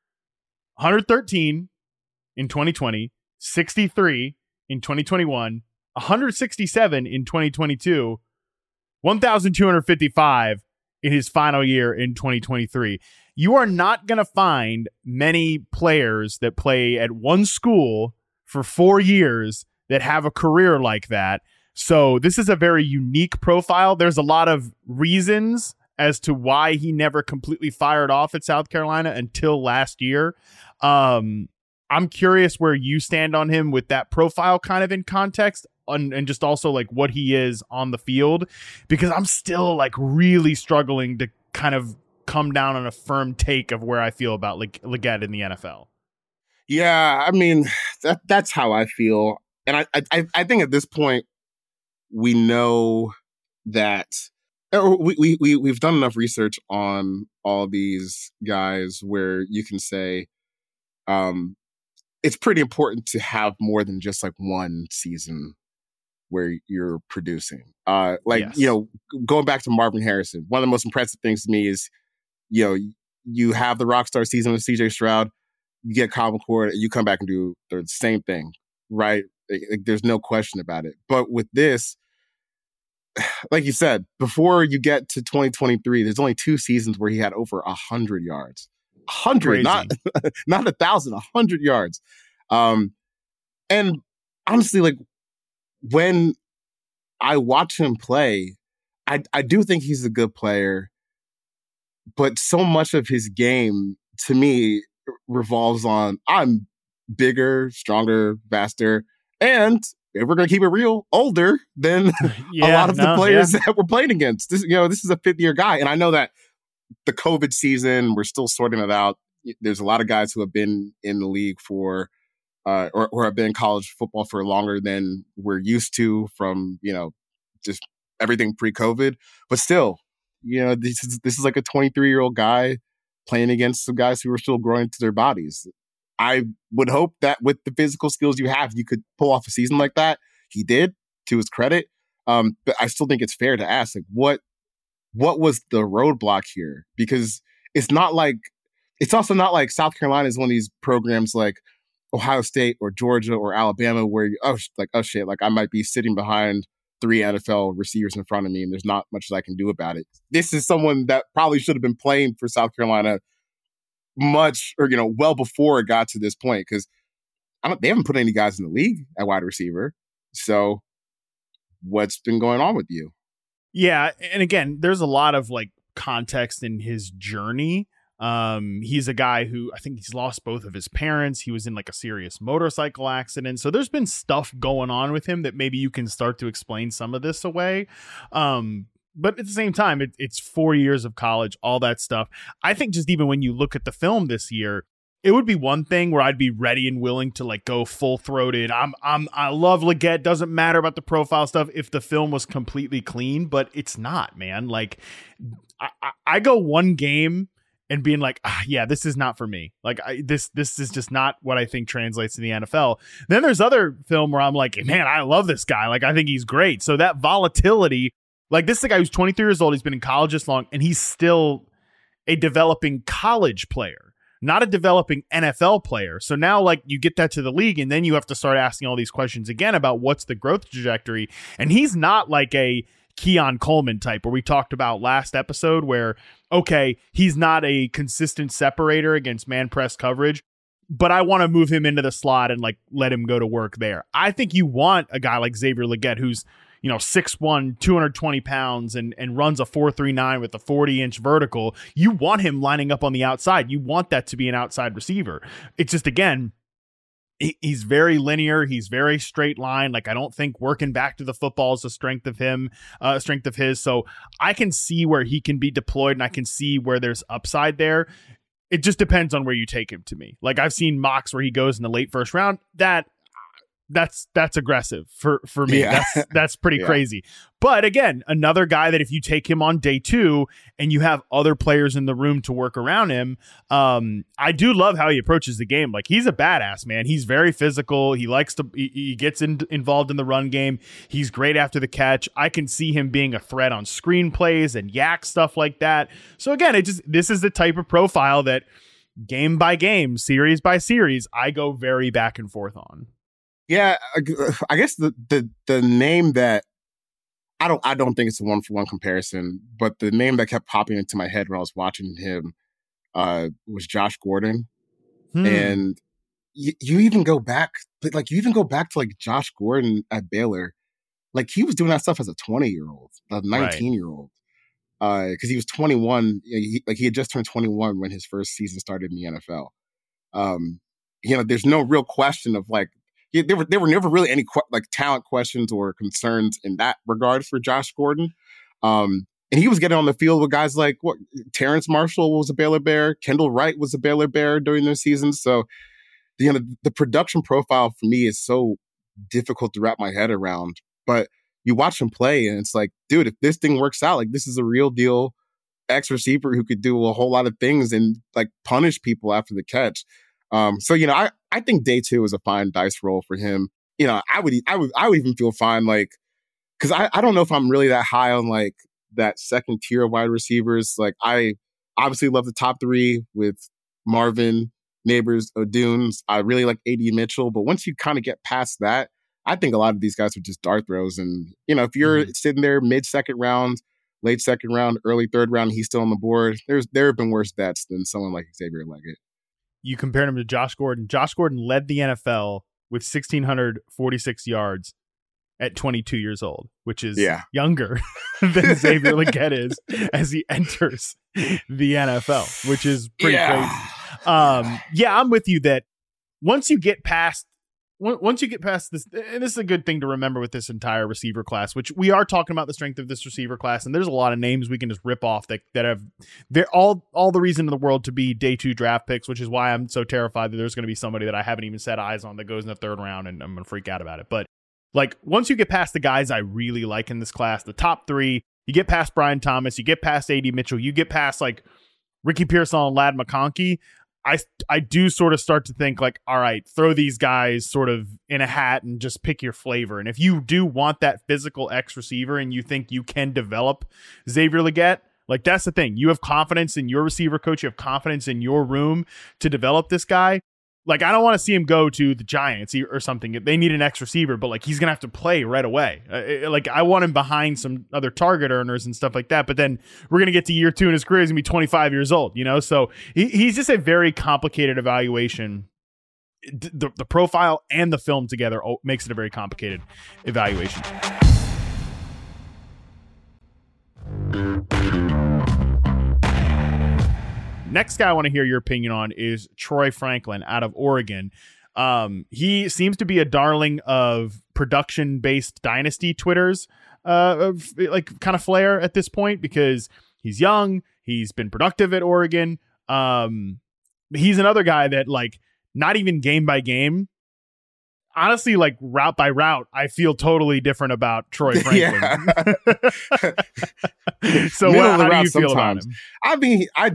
one hundred thirteen in twenty twenty, sixty-three in twenty twenty-one, one hundred sixty-seven in twenty twenty-two, one thousand two hundred fifty-five in his final year in twenty twenty-three. You are not going to find many players that play at one school for four years that have a career like that. So this is a very unique profile. There's a lot of reasons as to why he never completely fired off at South Carolina until last year. Um, I'm curious where you stand on him with that profile kind of in context, on, and just also like what he is on the field, because I'm still like really struggling to kind of come down on a firm take of where I feel about like Legette in the N F L. Yeah, I mean, that that's how I feel. And I, I, I think at this point, we know that we, we, we, we've done enough research on all these guys where you can say, um, it's pretty important to have more than just like one season where you're producing. Uh, like, yes. you know, going back to Marvin Harrison, one of the most impressive things to me is, you know, you have the rock star season with C J Stroud, you get Kyle McCord, and you come back and do the same thing, right? Like, there's no question about it. But with this, like you said, before you get to twenty twenty-three, there's only two seasons where he had over one hundred yards. one hundred, not not one thousand, one hundred yards. Um, and honestly, like, when I watch him play, I, I do think he's a good player, but so much of his game, to me, revolves on I'm bigger, stronger, faster, and if we're going to keep it real, older than yeah, a lot of no, the players yeah. that we're playing against. This, you know, this is a fifth-year guy, and I know that the COVID season, we're still sorting it out. There's a lot of guys who have been in the league for Uh, or, or have been in college football for longer than we're used to from, you know, just everything pre-COVID. But still, you know, this is this is like a twenty-three-year-old guy playing against some guys who are still growing into their bodies. I would hope that with the physical skills you have, you could pull off a season like that. He did, to his credit. Um, but I still think it's fair to ask, like, what what was the roadblock here? Because it's not like it's also not like South Carolina is one of these programs like Ohio State or Georgia or Alabama where you, oh, like, oh shit, like I might be sitting behind three N F L receivers in front of me and there's not much that I can do about it. This is someone that probably should have been playing for South Carolina much, or, you know, well before it got to this point, because I don't, they haven't put any guys in the league at wide receiver. So what's been going on with you? Yeah. And again, there's a lot of like context in his journey. Um, he's a guy who I think he's lost both of his parents. He was in like a serious motorcycle accident. So there's been stuff going on with him that maybe you can start to explain some of this away. Um, but at the same time, it, it's four years of college, all that stuff. I think just even when you look at the film this year, it would be one thing where I'd be ready and willing to like go full throated. I'm, I'm, I love Legette. Doesn't matter about the profile stuff if the film was completely clean, but it's not, man. Like I, I, I go one game and being like, ah, yeah, this is not for me. Like I, this, this is just not what I think translates to the N F L. Then there's other film where I'm like, man, I love this guy. Like, I think he's great. So that volatility, like this is a guy who's twenty-three years old. He's been in college this long and he's still a developing college player, not a developing N F L player. So now like you get that to the league and then you have to start asking all these questions again about what's the growth trajectory. And he's not like a Keon Coleman type where we talked about last episode where, okay, he's not a consistent separator against man press coverage, but I want to move him into the slot and like let him go to work there. I think you want a guy like Xavier Legette who's, you know, six one, two hundred twenty pounds and, and runs a four three nine with a forty inch vertical. You want him lining up on the outside. You want that to be an outside receiver. It's just, again, he, he's very linear. He's very straight line. Like, I don't think working back to the football is a strength of him, uh, a strength of his. So I can see where he can be deployed and I can see where there's upside there. It just depends on where you take him to me. Like, I've seen mocks where he goes in the late first round. That that's that's aggressive for for me. Yeah. That's that's pretty yeah. crazy. But again, another guy that if you take him on day two and you have other players in the room to work around him, um, I do love how he approaches the game. Like, he's a badass, man. He's very physical. He likes to he, he gets in, involved in the run game. He's great after the catch. I can see him being a threat on screen plays and yak stuff like that. So again, it just this is the type of profile that game by game, series by series, I go very back and forth on. Yeah, I guess the, the the name that I don't I don't think it's a one for one comparison, but the name that kept popping into my head when I was watching him uh, was Josh Gordon, hmm. and you, you even go back like you even go back to like Josh Gordon at Baylor, like he was doing that stuff as a twenty year old, a nineteen year old, because uh, he was twenty one, he, like he had just turned twenty one when his first season started in the N F L. Um, you know, there's no real question of like. Yeah, there were there were never really any que- like talent questions or concerns in that regard for Josh Gordon, um, and he was getting on the field with guys like what Terrence Marshall was a Baylor Bear, Kendall Wright was a Baylor Bear during their season. So, you know, the production profile for me is so difficult to wrap my head around. But you watch him play, and it's like, dude, if this thing works out, like this is a real deal X receiver who could do a whole lot of things and like punish people after the catch. Um, so, you know, I, I think day two is a fine dice roll for him. You know, I would, I would, I would even feel fine, like, cause I, I don't know if I'm really that high on like that second tier of wide receivers. Like, I obviously love the top three with Marvin, Neighbors, O'Dunes. I really like A D Mitchell, but once you kind of get past that, I think a lot of these guys are just dart throws. And, you know, if you're mm-hmm. sitting there mid second round, late second round, early third round, he's still on the board. There's, there have been worse bets than someone like Xavier Legette. You compared him to Josh Gordon. Josh Gordon led the N F L with one thousand six hundred forty-six yards at twenty-two years old, which is yeah. younger than Xavier Legette is as he enters the N F L, which is pretty yeah. crazy. Um, yeah, I'm with you that once you get past once you get past this, and this is a good thing to remember with this entire receiver class, which we are talking about the strength of this receiver class, and there's a lot of names we can just rip off that that have they're all all the reason in the world to be day two draft picks, which is why I'm so terrified that there's going to be somebody that I haven't even set eyes on that goes in the third round, and I'm going to freak out about it. But like once you get past the guys I really like in this class, the top three, you get past Brian Thomas, you get past A D Mitchell, you get past like Ricky Pearsall and Ladd McConkey. I I do sort of start to think like, all right, throw these guys sort of in a hat and just pick your flavor. And if you do want that physical X receiver and you think you can develop Xavier Legette, like that's the thing. You have confidence in your receiver coach. You have confidence in your room to develop this guy. Like, I don't want to see him go to the Giants or something. They need an X receiver, but like he's going to have to play right away. Uh, like I want him behind some other target earners and stuff like that. But then we're going to get to year two in his career. He's going to be twenty-five years old, you know? So he, he's just a very complicated evaluation. The, the profile and the film together makes it a very complicated evaluation. Next guy I want to hear your opinion on is Troy Franklin out of Oregon. Um, he seems to be a darling of production-based dynasty Twitters, uh, of, like kind of flair at this point because he's young, he's been productive at Oregon. Um, he's another guy that like not even game by game. Honestly, like route by route, I feel totally different about Troy Franklin. So what, how do you feel sometimes. about him? I mean, I.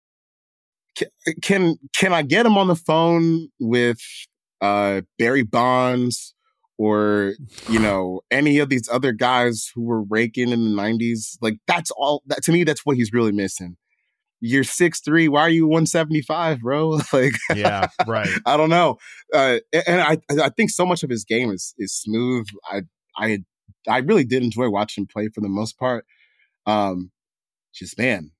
Can can I get him on the phone with uh, Barry Bonds or, you know, any of these other guys who were raking in the nineties? Like, that's all that to me, that's what he's really missing. you're six three. Why are you one seventy-five, bro? Like, yeah, right. I don't know. Uh, and I I think so much of his game is is smooth. I I I really did enjoy watching him play for the most part. Um, just man,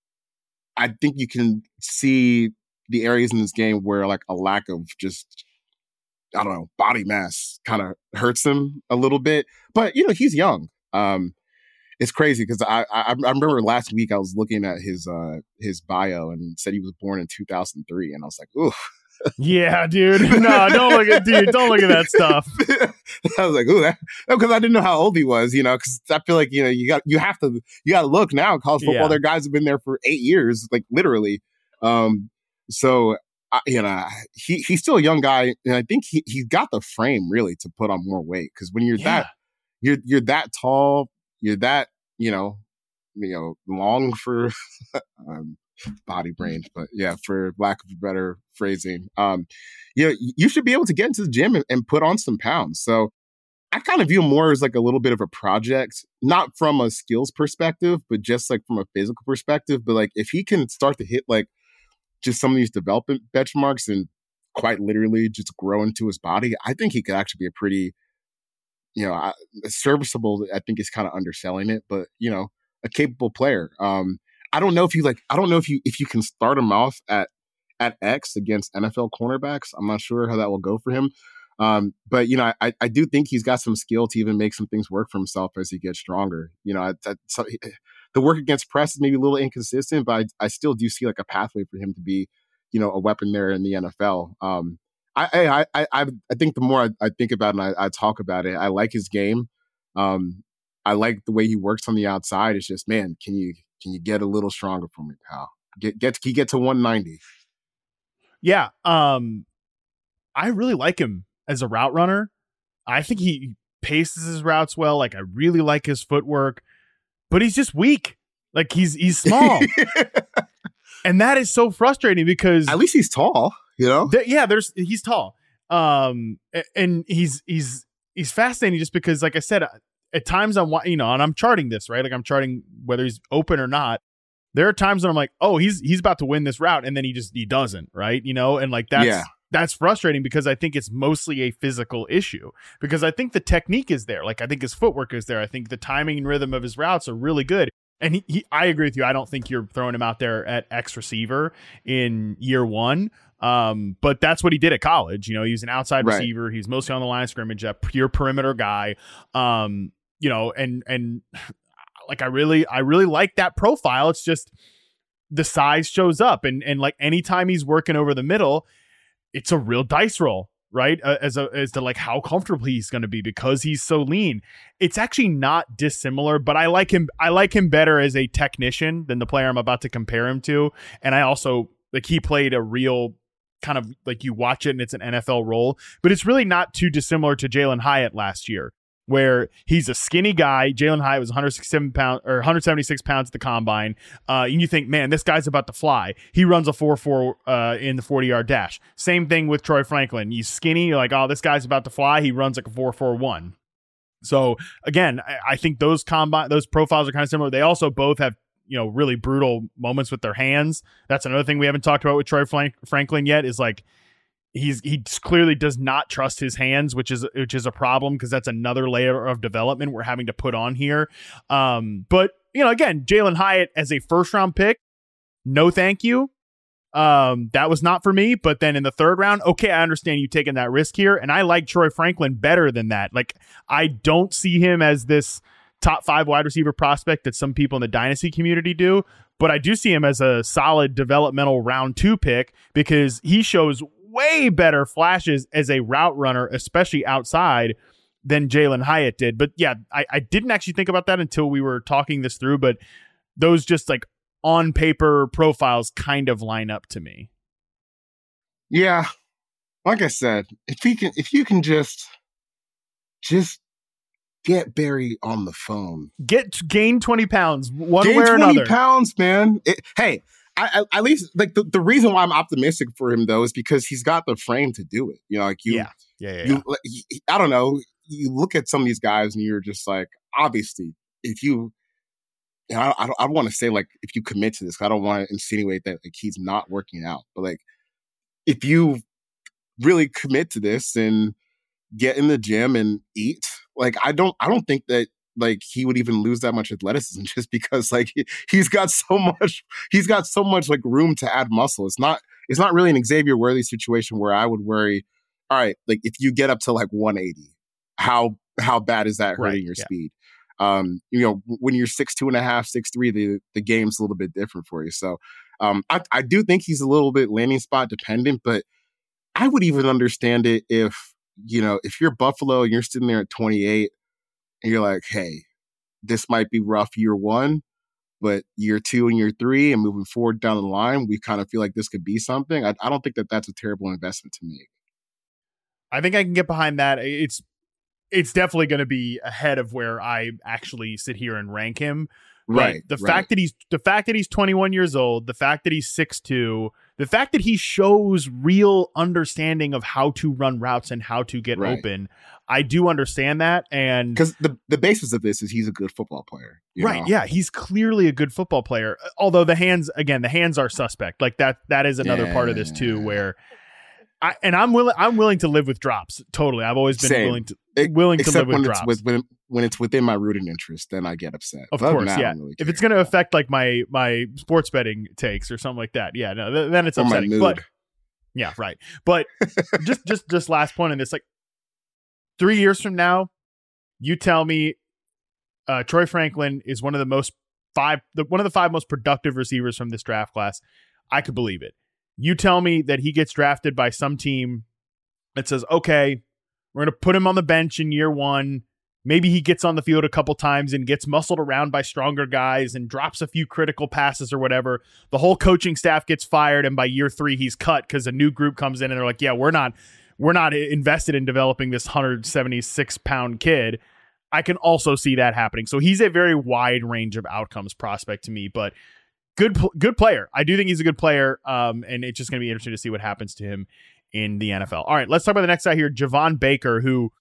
I think you can see the areas in this game where like a lack of just, I don't know, body mass kind of hurts him a little bit. But, you know, he's young. Um, it's crazy because I, I I remember last week I was looking at his uh, his bio and it said he was born in two thousand three. And I was like, ooh. Yeah, dude. No, don't look at dude. Don't look at that stuff. I was like, ooh, because I didn't know how old he was, you know, because I feel like, you know, you got you have to you got to look now. College football, Yeah. their guys have been there for eight years, like literally. Um, so, I, you know, he he's still a young guy. And I think he, he's got the frame really to put on more weight because when you're Yeah. that you're you're that tall, you're that, you know, you know, long for um, body brain, but yeah, for lack of better phrasing, um, you know, you should be able to get into the gym and, and put on some pounds. So I kind of view him more as like a little bit of a project, not from a skills perspective, but just like from a physical perspective. But like if he can start to hit like just some of these development benchmarks and quite literally just grow into his body, I think he could actually be a pretty, you know, uh, serviceable. I think is kind of underselling it, but you know, a capable player. Um, I don't know if you like. I don't know if you if you can start him off at at X against N F L cornerbacks. I'm not sure how that will go for him. Um, but you know, I I do think he's got some skill to even make some things work for himself as he gets stronger. You know, I, I, so, the work against press is maybe a little inconsistent, but I, I still do see like a pathway for him to be, you know, a weapon there in the N F L. Um, I I I I think the more I, I think about it and I, I talk about it, I like his game. Um, I like the way he works on the outside. It's just, man, can you can you get a little stronger for me, pal? Get get can you get to one ninety? Yeah, um, I really like him as a route runner. I think he paces his routes well. Like I really like his footwork, but he's just weak. Like he's he's small, and that is so frustrating because at least he's tall. You know, th- yeah, there's he's tall, um, and he's he's he's fascinating just because, like I said, at times I'm you know, and I'm charting this right, like I'm charting whether he's open or not. There are times when I'm like, oh, he's he's about to win this route, and then he just he doesn't, right? You know, and like that's yeah. that's frustrating because I think it's mostly a physical issue because I think the technique is there, like I think his footwork is there, I think the timing and rhythm of his routes are really good. And he, he I agree with you. I don't think you're throwing him out there at X receiver in year one. Um, but that's what he did at college. You know, he was an outside right. receiver. He's mostly on the line of scrimmage, a pure perimeter guy. Um, you know, and and like I really, I really like that profile. It's just the size shows up, and and like anytime he's working over the middle, it's a real dice roll, right? Uh, as a as to like how comfortable he's going to be because he's so lean. It's actually not dissimilar, but I like him. I like him better as a technician than the player I'm about to compare him to. And I also like he played a real kind of like you watch it and it's an N F L role, but it's really not too dissimilar to Jalen Hyatt last year, where he's a skinny guy. Jalen Hyatt was one hundred sixty-seven pounds or one hundred seventy-six pounds at the combine. Uh, and you think, man, this guy's about to fly. He runs a four four uh, in the forty yard dash. Same thing with Troy Franklin. He's skinny. You're like, oh, this guy's about to fly. He runs like a four four one. So again, I, I think those combine, those profiles are kind of similar. They also both have, you know, really brutal moments with their hands. That's another thing we haven't talked about with Troy Frank- Franklin yet is like, He's he clearly does not trust his hands, which is which is a problem because that's another layer of development we're having to put on here. Um, but you know, again, Jalen Hyatt as a first round pick, no, thank you. Um, that was not for me. But then in the third round, okay, I understand you taking that risk here, and I like Troy Franklin better than that. Like, I don't see him as this top five wide receiver prospect that some people in the dynasty community do, but I do see him as a solid developmental round two pick because he shows way better flashes as a route runner, especially outside, than Jalen Hyatt did. But yeah, I, I didn't actually think about that until we were talking this through, but those just like on paper profiles kind of line up to me. Yeah. Like I said, if you can, if you can just, just get Barry on the phone, get gain twenty pounds one gain way or twenty another. pounds, man. It, hey, I, I, at least like the, the reason why I'm optimistic for him though is because he's got the frame to do it. You know, like you, yeah, yeah, yeah, you, yeah. I don't know. You look at some of these guys and you're just like, obviously, if you, and I, I don't, I don't want to say like if you commit to this, I don't want to insinuate that like he's not working out, but like if you really commit to this and get in the gym and eat, like I don't, I don't think that like he would even lose that much athleticism just because like he, he's got so much, he's got so much like room to add muscle. It's not, it's not really an Xavier Worthy situation where I would worry, all right, like if you get up to like one eighty, how, how bad is that hurting right, your yeah. speed? Um, you know, when you're six, two and a half, six, three, the, the game's a little bit different for you. So um, I, I do think he's a little bit landing spot dependent, but I would even understand it if, you know, if you're Buffalo and you're sitting there at twenty-eight and you're like, hey, this might be rough year one, but year two and year three and moving forward down the line, we kind of feel like this could be something. I, I don't think that that's a terrible investment to make. I think I can get behind that. It's it's definitely going to be ahead of where I actually sit here and rank him. But right. The right. fact that he's the fact that he's twenty-one years old, the fact that he's six two, the fact that he shows real understanding of how to run routes and how to get right. open, I do understand that. And because the, the basis of this is he's a good football player. Right. know? Yeah. He's clearly a good football player. Although the hands, again, the hands are suspect. Like that, that is another yeah. part of this too, where I, and I'm willing, I'm willing to live with drops. Totally. I've always been Same. willing to, willing Except to live when with it's drops. With, when, when it's within my rooting interest, then I get upset. Of but course. now, Yeah. Really if it's going to affect like my, my sports betting takes or something like that. Yeah. No, th- then it's or upsetting. My mood. But yeah. Right. But just, just, just last point on this, like three years from now, you tell me uh, Troy Franklin is one of the most five, the, one of the five most productive receivers from this draft class. I could believe it. You tell me that he gets drafted by some team that says, okay, we're going to put him on the bench in year one. Maybe he gets on the field a couple times and gets muscled around by stronger guys and drops a few critical passes or whatever. The whole coaching staff gets fired, and by year three, he's cut because a new group comes in and they're like, yeah, we're not, we're not invested in developing this one hundred seventy-six pound kid. I can also see that happening. So he's a very wide range of outcomes prospect to me, but good, good player. I do think he's a good player. Um, and it's just going to be interesting to see what happens to him in the N F L. All right, let's talk about the next guy here, Javon Baker, who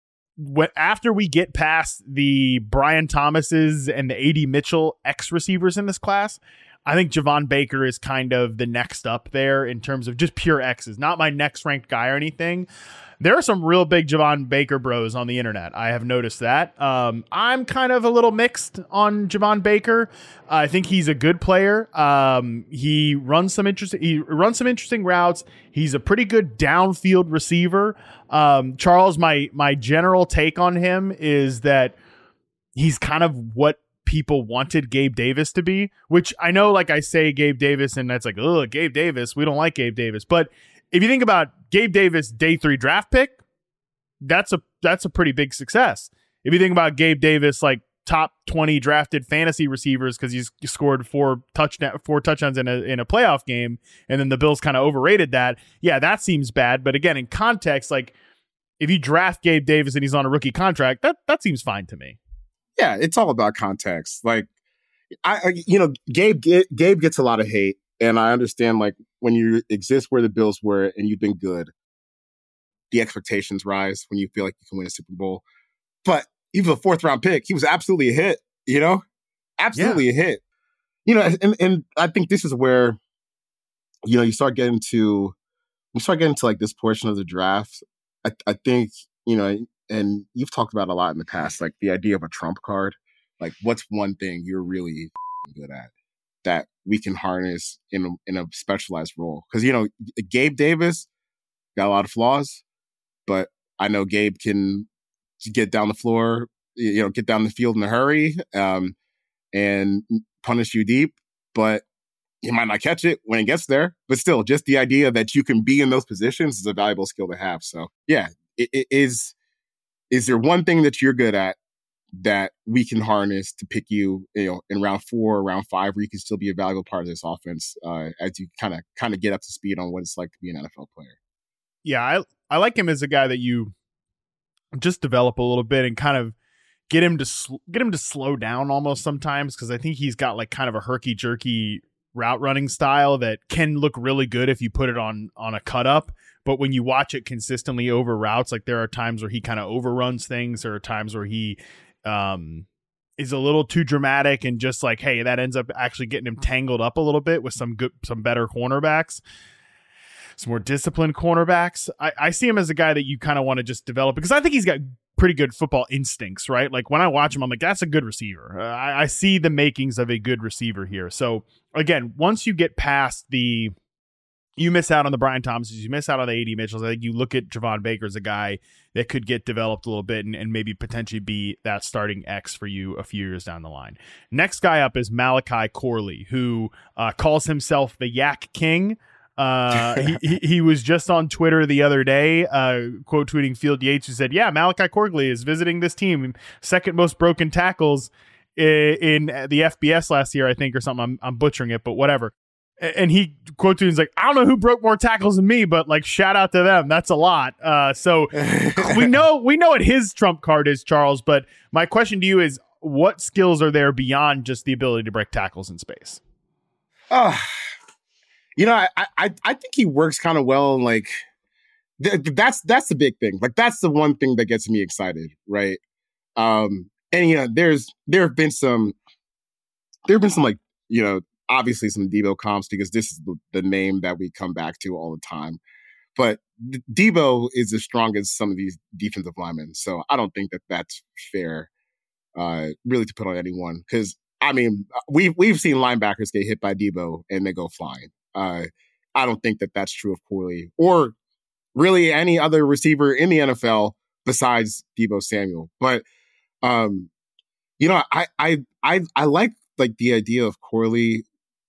what after we get past the Brian Thomases and the A D Mitchell X receivers in this class, I think Javon Baker is kind of the next up there in terms of just pure X's, not my next ranked guy or anything. There are some real big Javon Baker bros on the internet. I have noticed that. Um, I'm kind of a little mixed on Javon Baker. I think he's a good player. Um, he runs some interesting. He runs some interesting routes. He's a pretty good downfield receiver. Um, Charles, my my general take on him is that he's kind of what people wanted Gabe Davis to be. Which I know, like I say, Gabe Davis, and that's like, oh, Gabe Davis. We don't like Gabe Davis, but if you think about Gabe Davis, day three draft pick, that's a that's a pretty big success. If you think about Gabe Davis, like top twenty drafted fantasy receivers because he's scored four touchdown four touchdowns in a in a playoff game, and then the Bills kind of overrated that. Yeah, that seems bad. But again, in context, like if you draft Gabe Davis and he's on a rookie contract, that that seems fine to me. Yeah, it's all about context. Like I, I you know, Gabe Gabe gets a lot of hate. And I understand, like, when you exist where the Bills were and you've been good, the expectations rise when you feel like you can win a Super Bowl. But even a fourth round pick, he was absolutely a hit, you know? Absolutely yeah. a hit. You know, and, and I think this is where, you know, you start getting to, you start getting to like this portion of the draft. I, I think, you know, and you've talked about a lot in the past, like the idea of a trump card. Like, what's one thing you're really good at that we can harness in a, in a specialized role? Because, you know, Gabe Davis got a lot of flaws, but I know Gabe can get down the floor, you know, get down the field in a hurry um, and punish you deep, but he might not catch it when it gets there. But still, just the idea that you can be in those positions is a valuable skill to have. So, yeah, it, it is, is there one thing that you're good at that we can harness to pick you, you know, in round four or round five, where you can still be a valuable part of this offense uh, as you kind of kind of get up to speed on what it's like to be an N F L player? Yeah, I I like him as a guy that you just develop a little bit and kind of get him to sl- get him to slow down almost sometimes, because I think he's got like kind of a herky jerky route running style that can look really good if you put it on on a cut up. But when you watch it consistently over routes, like there are times where he kind of overruns things. There are times where he um, is a little too dramatic and just like, hey, that ends up actually getting him tangled up a little bit with some good, some better cornerbacks, some more disciplined cornerbacks. I, I see him as a guy that you kind of want to just develop because I think he's got pretty good football instincts, right? Like when I watch him, I'm like, that's a good receiver. Uh, I, I see the makings of a good receiver here. So again, once you get past the, you miss out on the Brian Thomases, you miss out on the A D Mitchells. I think you look at Javon Baker as a guy that could get developed a little bit and, and maybe potentially be that starting X for you a few years down the line. Next guy up is Malachi Corley, who uh, calls himself the Yak King. Uh, he, he he was just on Twitter the other day, uh, quote tweeting Field Yates, who said, yeah, Malachi Corley is visiting this team. Second most broken tackles in, in the F B S last year, I think, or something. I'm, I'm butchering it, but whatever. And he quote tweeting is like, I don't know who broke more tackles than me, but like, shout out to them. That's a lot. Uh, so we know we know what his trump card is, Charles. But my question to you is, what skills are there beyond just the ability to break tackles in space? Oh, you know, I I I think he works kind of well. And like, th- that's that's the big thing. Like, that's the one thing that gets me excited, right? Um, and you know, there's there have been some there have been some like you know. obviously some Debo comps because this is the, the name that we come back to all the time. But Debo is as strong as some of these defensive linemen. So I don't think that that's fair uh, really to put on anyone. Because, I mean, we've, we've seen linebackers get hit by Debo and they go flying. Uh, I don't think that that's true of Corley or really any other receiver in the N F L besides Debo Samuel. But, um, you know, I, I, I, I like like the idea of Corley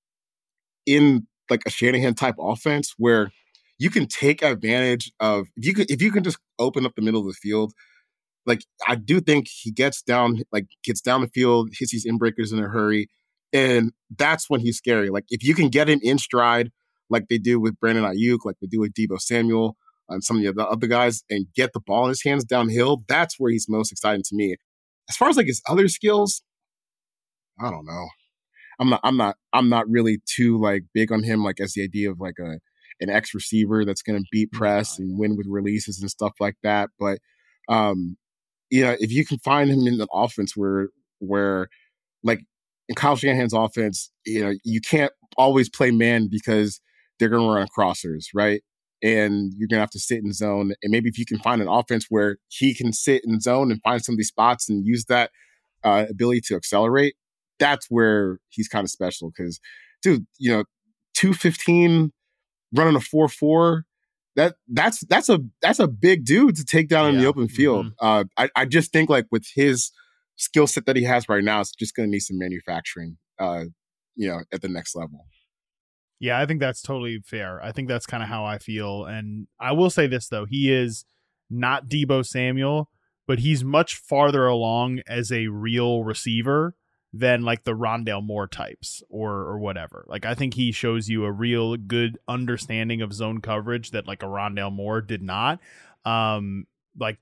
in like a Shanahan type offense where you can take advantage of if you can if you can just open up the middle of the field. Like I do think he gets down like gets down the field, hits these inbreakers in a hurry, and that's when he's scary. Like if you can get him in stride, like they do with Brandon Ayuk, like they do with Debo Samuel and some of the other guys, and get the ball in his hands downhill, that's where he's most exciting to me. As far as like his other skills, I don't know. I'm not, I'm not, I'm not really too like big on him, like as the idea of like a, an X receiver that's going to beat press and win with releases and stuff like that. But, um, you know, if you can find him in an offense where, where like in Kyle Shanahan's offense, you know, you can't always play man because they're going to run crossers, right? And you're going to have to sit in zone. And maybe if you can find an offense where he can sit in zone and find some of these spots and use that uh, ability to accelerate, that's where he's kind of special because, dude, you know, two fifteen running a four four, that that's that's a that's a big dude to take down yeah. in the open field. Mm-hmm. Uh, I, I just think like with his skill set that he has right now, it's just going to need some manufacturing, uh, you know, at the next level. Yeah, I think that's totally fair. I think that's kind of how I feel. And I will say this, though. He is not Debo Samuel, but he's much farther along as a real receiver than like the Rondale Moore types or or whatever. Like I think he shows you a real good understanding of zone coverage that like a Rondale Moore did not. Um, like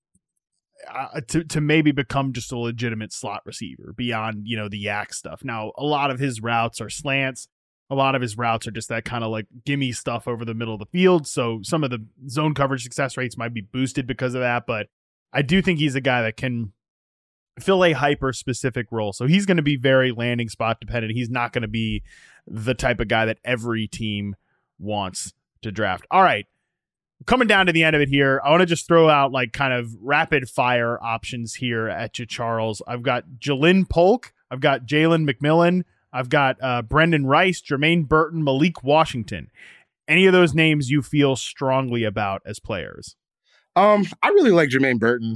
uh, to to maybe become just a legitimate slot receiver beyond, you know, the yak stuff. Now, a lot of his routes are slants. A lot of his routes are just that kind of like gimme stuff over the middle of the field. So some of the zone coverage success rates might be boosted because of that. But I do think he's a guy that can fill a hyper specific role. So he's going to be very landing spot dependent. He's not going to be the type of guy that every team wants to draft. All right. Coming down to the end of it here, I want to just throw out like kind of rapid fire options here at you, Charles. I've got Jalen Polk. I've got Jalen McMillan. I've got uh, Brendan Rice, Jermaine Burton, Malik Washington. Any of those names you feel strongly about as players? Um, I really like Jermaine Burton.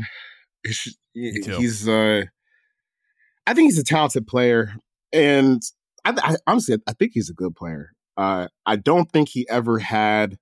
He's, uh, I think he's a talented player, and I, I honestly, I think he's a good player. Uh, I don't think he ever had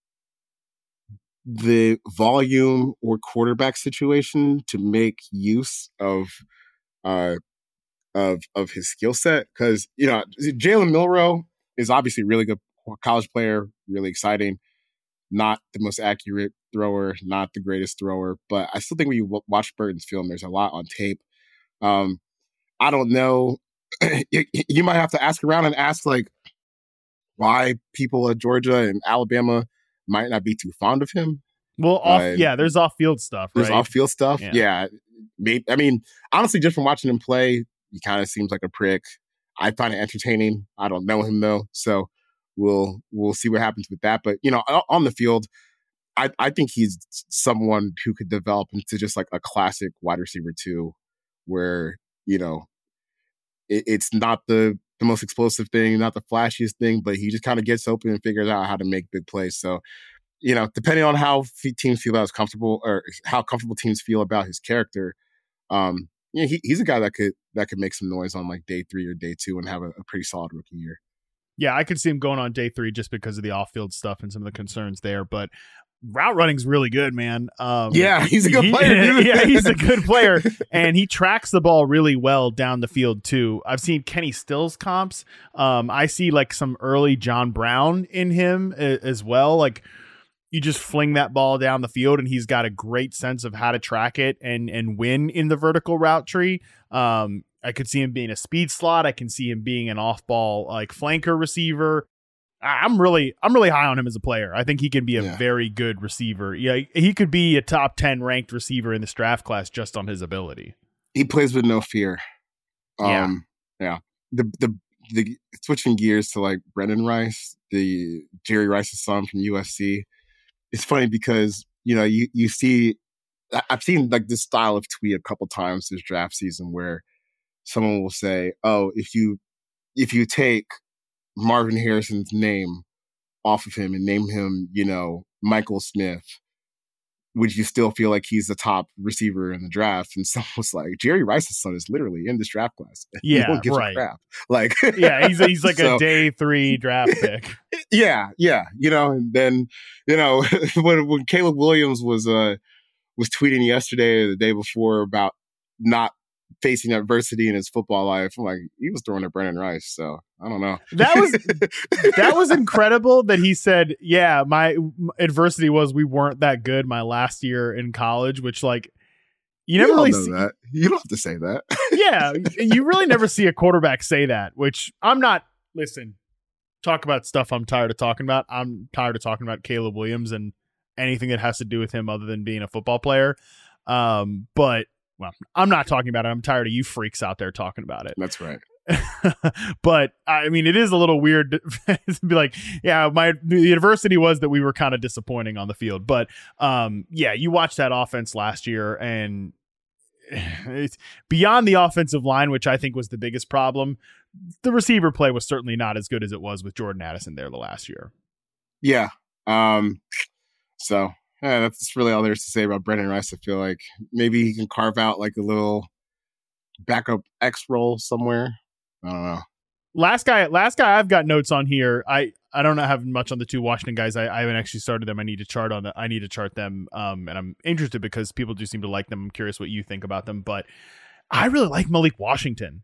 the volume or quarterback situation to make use of, uh, of of his skill set. Because you know, Jalen Milroe is obviously a really good college player, really exciting. Not the most accurate thrower, not the greatest thrower, but I still think when you w- watch Burton's film, there's a lot on tape. Um, I don't know. you, you might have to ask around and ask like why people at Georgia and Alabama might not be too fond of him. Well, off, Uh, yeah, there's off-field stuff, there's right? off-field stuff. Yeah. Yeah. Maybe, I mean, honestly, just from watching him play, he kind of seems like a prick. I find it entertaining. I don't know him though, so we'll we'll see what happens with that. But you know, on the field, I, I think he's someone who could develop into just like a classic wide receiver too, where, you know, it, it's not the, the most explosive thing, not the flashiest thing, but he just kind of gets open and figures out how to make big plays. So, you know, depending on how teams feel about his comfortable or how comfortable teams feel about his character, um, yeah, he, he's a guy that could that could make some noise on like day three or day two and have a, a pretty solid rookie year. Yeah, I could see him going on day three just because of the off-field stuff and some of the concerns there, but route running's really good, man. Um, yeah, he's a good he, player, dude. Yeah, he's a good player, and he tracks the ball really well down the field too. I've seen Kenny Stills comps. Um, I see like some early John Brown in him a, as well. Like you just fling that ball down the field, and he's got a great sense of how to track it and and win in the vertical route tree. Um, I could see him being a speed slot. I can see him being an off-ball like flanker receiver. I'm really, I'm really high on him as a player. I think he can be a yeah. very good receiver. Yeah, he could be a top ten ranked receiver in this draft class just on his ability. He plays with no fear. Um, yeah, yeah. The the the switching gears to like Brendan Rice, the Jerry Rice's son from U S C. It's funny because you know you you see, I've seen like this style of tweet a couple times this draft season where someone will say, "Oh, if you if you take Marvin Harrison's name off of him and name him, you know, Michael Smith, would you still feel like he's the top receiver in the draft?" And someone was like, Jerry Rice's son is literally in this draft class. Yeah, no one gives right. a crap. Like, yeah, he's he's like so, a day three draft pick. Yeah, yeah, you know. And then, you know, when when Caleb Williams was uh was tweeting yesterday or the day before about not facing adversity in his football life, I'm like, he was throwing at Brendan Rice, so I don't know. That was that was incredible that he said, yeah, my adversity was we weren't that good my last year in college, which like you never you really know see that. You don't have to say that. Yeah, you really never see a quarterback say that, which I'm not, listen, talk about stuff I'm tired of talking about. I'm tired of talking about Caleb Williams and anything that has to do with him other than being a football player. Um, but well, I'm not talking about it. I'm tired of you freaks out there talking about it. That's right. But I mean, it is a little weird to be like, yeah, my the adversity was that we were kind of disappointing on the field. But um, yeah, you watched that offense last year, and it's beyond the offensive line, which I think was the biggest problem. The receiver play was certainly not as good as it was with Jordan Addison there the last year. Yeah. Um, so yeah, that's really all there is to say about Brendan Rice. I feel like maybe he can carve out like a little backup X role somewhere. I don't know. Last guy, last guy I've got notes on here. I, I don't have much on the two Washington guys. I, I haven't actually started them. I need to chart on the, I need to chart them. Um, and I'm interested because people do seem to like them. I'm curious what you think about them, but I really like Malik Washington.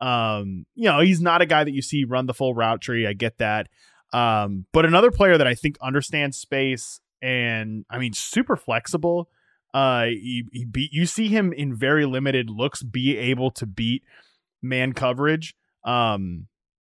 Um, you know, he's not a guy that you see run the full route tree. I get that. Um, but another player that I think understands space and I mean, super flexible. Uh, he, he beat, you see him in very limited looks, be able to beat man coverage. Um,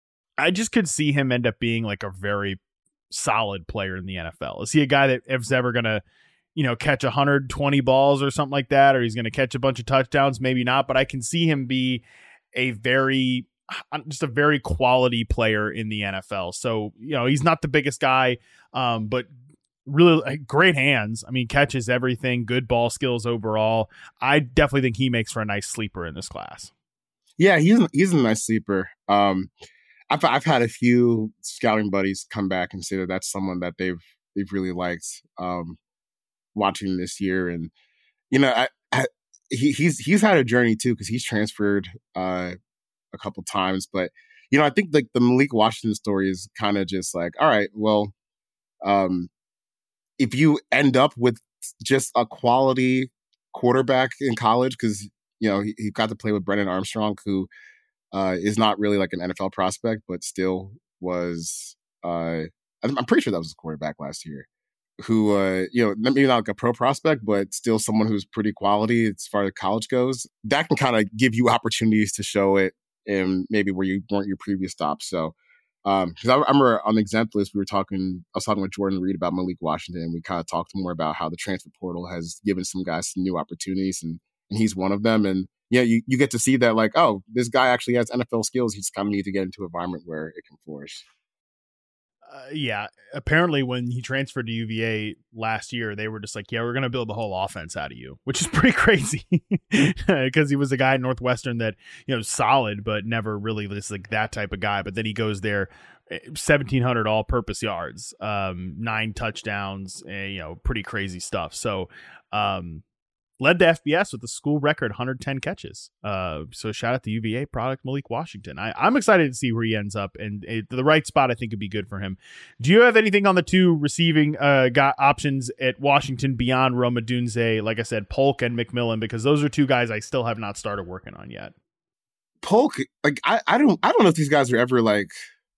I just could see him end up being like a very solid player in the N F L. Is he a guy that is ever going to, you know, catch one hundred twenty balls or something like that, or he's going to catch a bunch of touchdowns? Maybe not, but I can see him be a very, just a very quality player in the N F L. So, you know, he's not the biggest guy, um, but really great hands. I mean, catches everything, good ball skills overall. I definitely think he makes for a nice sleeper in this class. Yeah, he's he's a nice sleeper. Um, I've I've had a few scouting buddies come back and say that that's someone that they've they've really liked um, watching this year, and you know, I, I he, he's he's had a journey too because he's transferred uh, a couple times, but you know, I think like the Malik Washington story is kind of just like, all right, well, um, if you end up with just a quality quarterback in college, because you know he, he got to play with Brennan Armstrong, who uh, is not really like an N F L prospect, but still was. Uh, I'm, I'm pretty sure that was his quarterback last year. Who uh, you know maybe not like a pro prospect, but still someone who's pretty quality as far as college goes. That can kind of give you opportunities to show it, and maybe where you weren't your previous stop. So Um, because I, I remember on the exempt list, we were talking, I was talking with Jordan Reed about Malik Washington, and we kind of talked more about how the transfer portal has given some guys some new opportunities, and, and he's one of them. And yeah, you, you get to see that, like, oh, this guy actually has N F L skills. He's kind of need to get into an environment where it can flourish. Uh, yeah, apparently when he transferred to U V A last year, they were just like, yeah, we're going to build the whole offense out of you, which is pretty crazy because he was a guy at Northwestern that, you know, solid, but never really was like that type of guy. But then he goes there, seventeen hundred all purpose yards, um, nine touchdowns, and, you know, pretty crazy stuff. So, um, led the F B S with the school record one hundred ten catches. Uh, so shout out to U V A product Malik Washington. I, I'm excited to see where he ends up, and it, the right spot I think would be good for him. Do you have anything on the two receiving uh, got options at Washington beyond Rome Odunze? Like I said, Polk and McMillan, because those are two guys I still have not started working on yet. Polk, like I, I don't, I don't know if these guys are ever like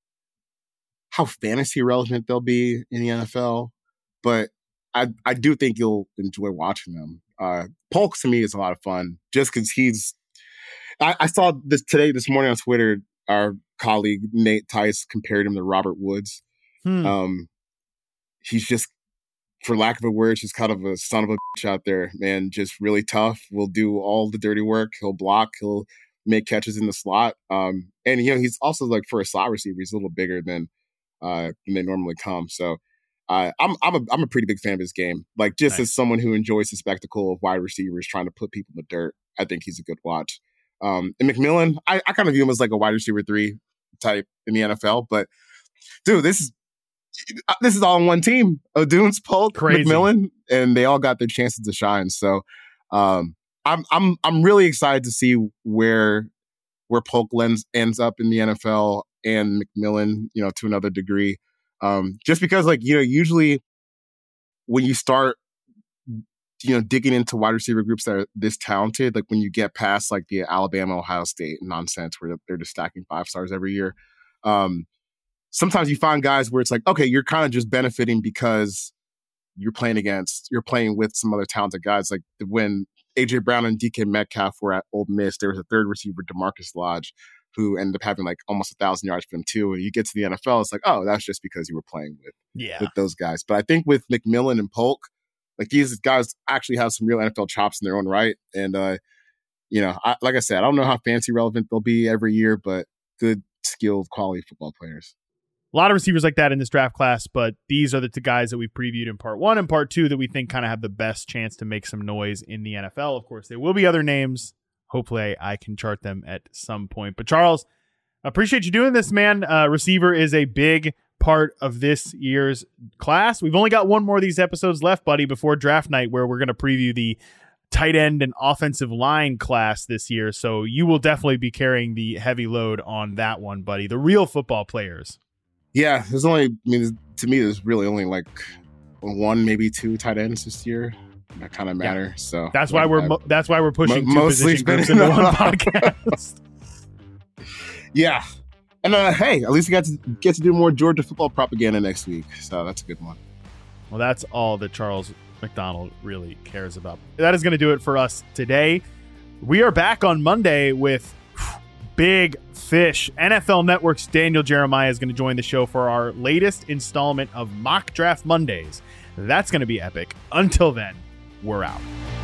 how fantasy relevant they'll be in the N F L, but I, I do think you'll enjoy watching them. Uh, Polk to me is a lot of fun just because he's. I, I saw this today, this morning on Twitter. Our colleague Nate Tice compared him to Robert Woods. Hmm. Um, he's just, for lack of a word, just kind of a son of a bitch out there, man. Just really tough. Will do all the dirty work. He'll block. He'll make catches in the slot. Um, and you know he's also like for a slot receiver, he's a little bigger than uh than they normally come. So. Uh, I'm I'm a I'm a pretty big fan of his game. Like just nice. As someone who enjoys the spectacle of wide receivers trying to put people in the dirt, I think he's a good watch. Um, and McMillan, I, I kind of view him as like a wide receiver three type in the N F L. But dude, this is this is all in one team. Odunes, Polk, Crazy. McMillan, and they all got their chances to shine. So um, I'm I'm I'm really excited to see where where Polk lens ends up in the N F L and McMillan, you know, to another degree. Um, just because, like, you know, usually when you start, you know, digging into wide receiver groups that are this talented, like when you get past like the Alabama, Ohio State nonsense where they're just stacking five stars every year, um, sometimes you find guys where it's like, okay, you're kind of just benefiting because you're playing against, you're playing with some other talented guys. Like when A J Brown and D K Metcalf were at Ole Miss, there was a third receiver, DeMarcus Lodge, who ended up having like almost a thousand yards for them too. And you get to the N F L, it's like, oh, that's just because you were playing with, yeah. with those guys. But I think with McMillan and Polk, like these guys actually have some real N F L chops in their own right. And, uh, you know, I, like I said, I don't know how fancy relevant they'll be every year, but good, skilled, quality football players. A lot of receivers like that in this draft class, but these are the two guys that we previewed in part one and part two that we think kind of have the best chance to make some noise in the N F L. Of course, there will be other names. Hopefully I can chart them at some point. But Charles, appreciate you doing this, man. Uh, receiver is a big part of this year's class. We've only got one more of these episodes left, buddy, before draft night, where we're going to preview the tight end and offensive line class this year. So you will definitely be carrying the heavy load on that one, buddy. The real football players. Yeah, there's only, I mean, to me, there's really only like one, maybe two tight ends this year that kind of matter. Yeah. So that's why like, we're mo- that's why we're pushing mo- two position groups into one podcast. Yeah, and uh, hey, at least we got to get to do more Georgia football propaganda next week, so that's a good one. Well, that's all that Charles McDonald really cares about. That is going to do it for us today. We are back on Monday with big fish. N F L Network's Daniel Jeremiah is going to join the show for our latest installment of Mock Draft Mondays. That's going to be epic. Until then, we're out.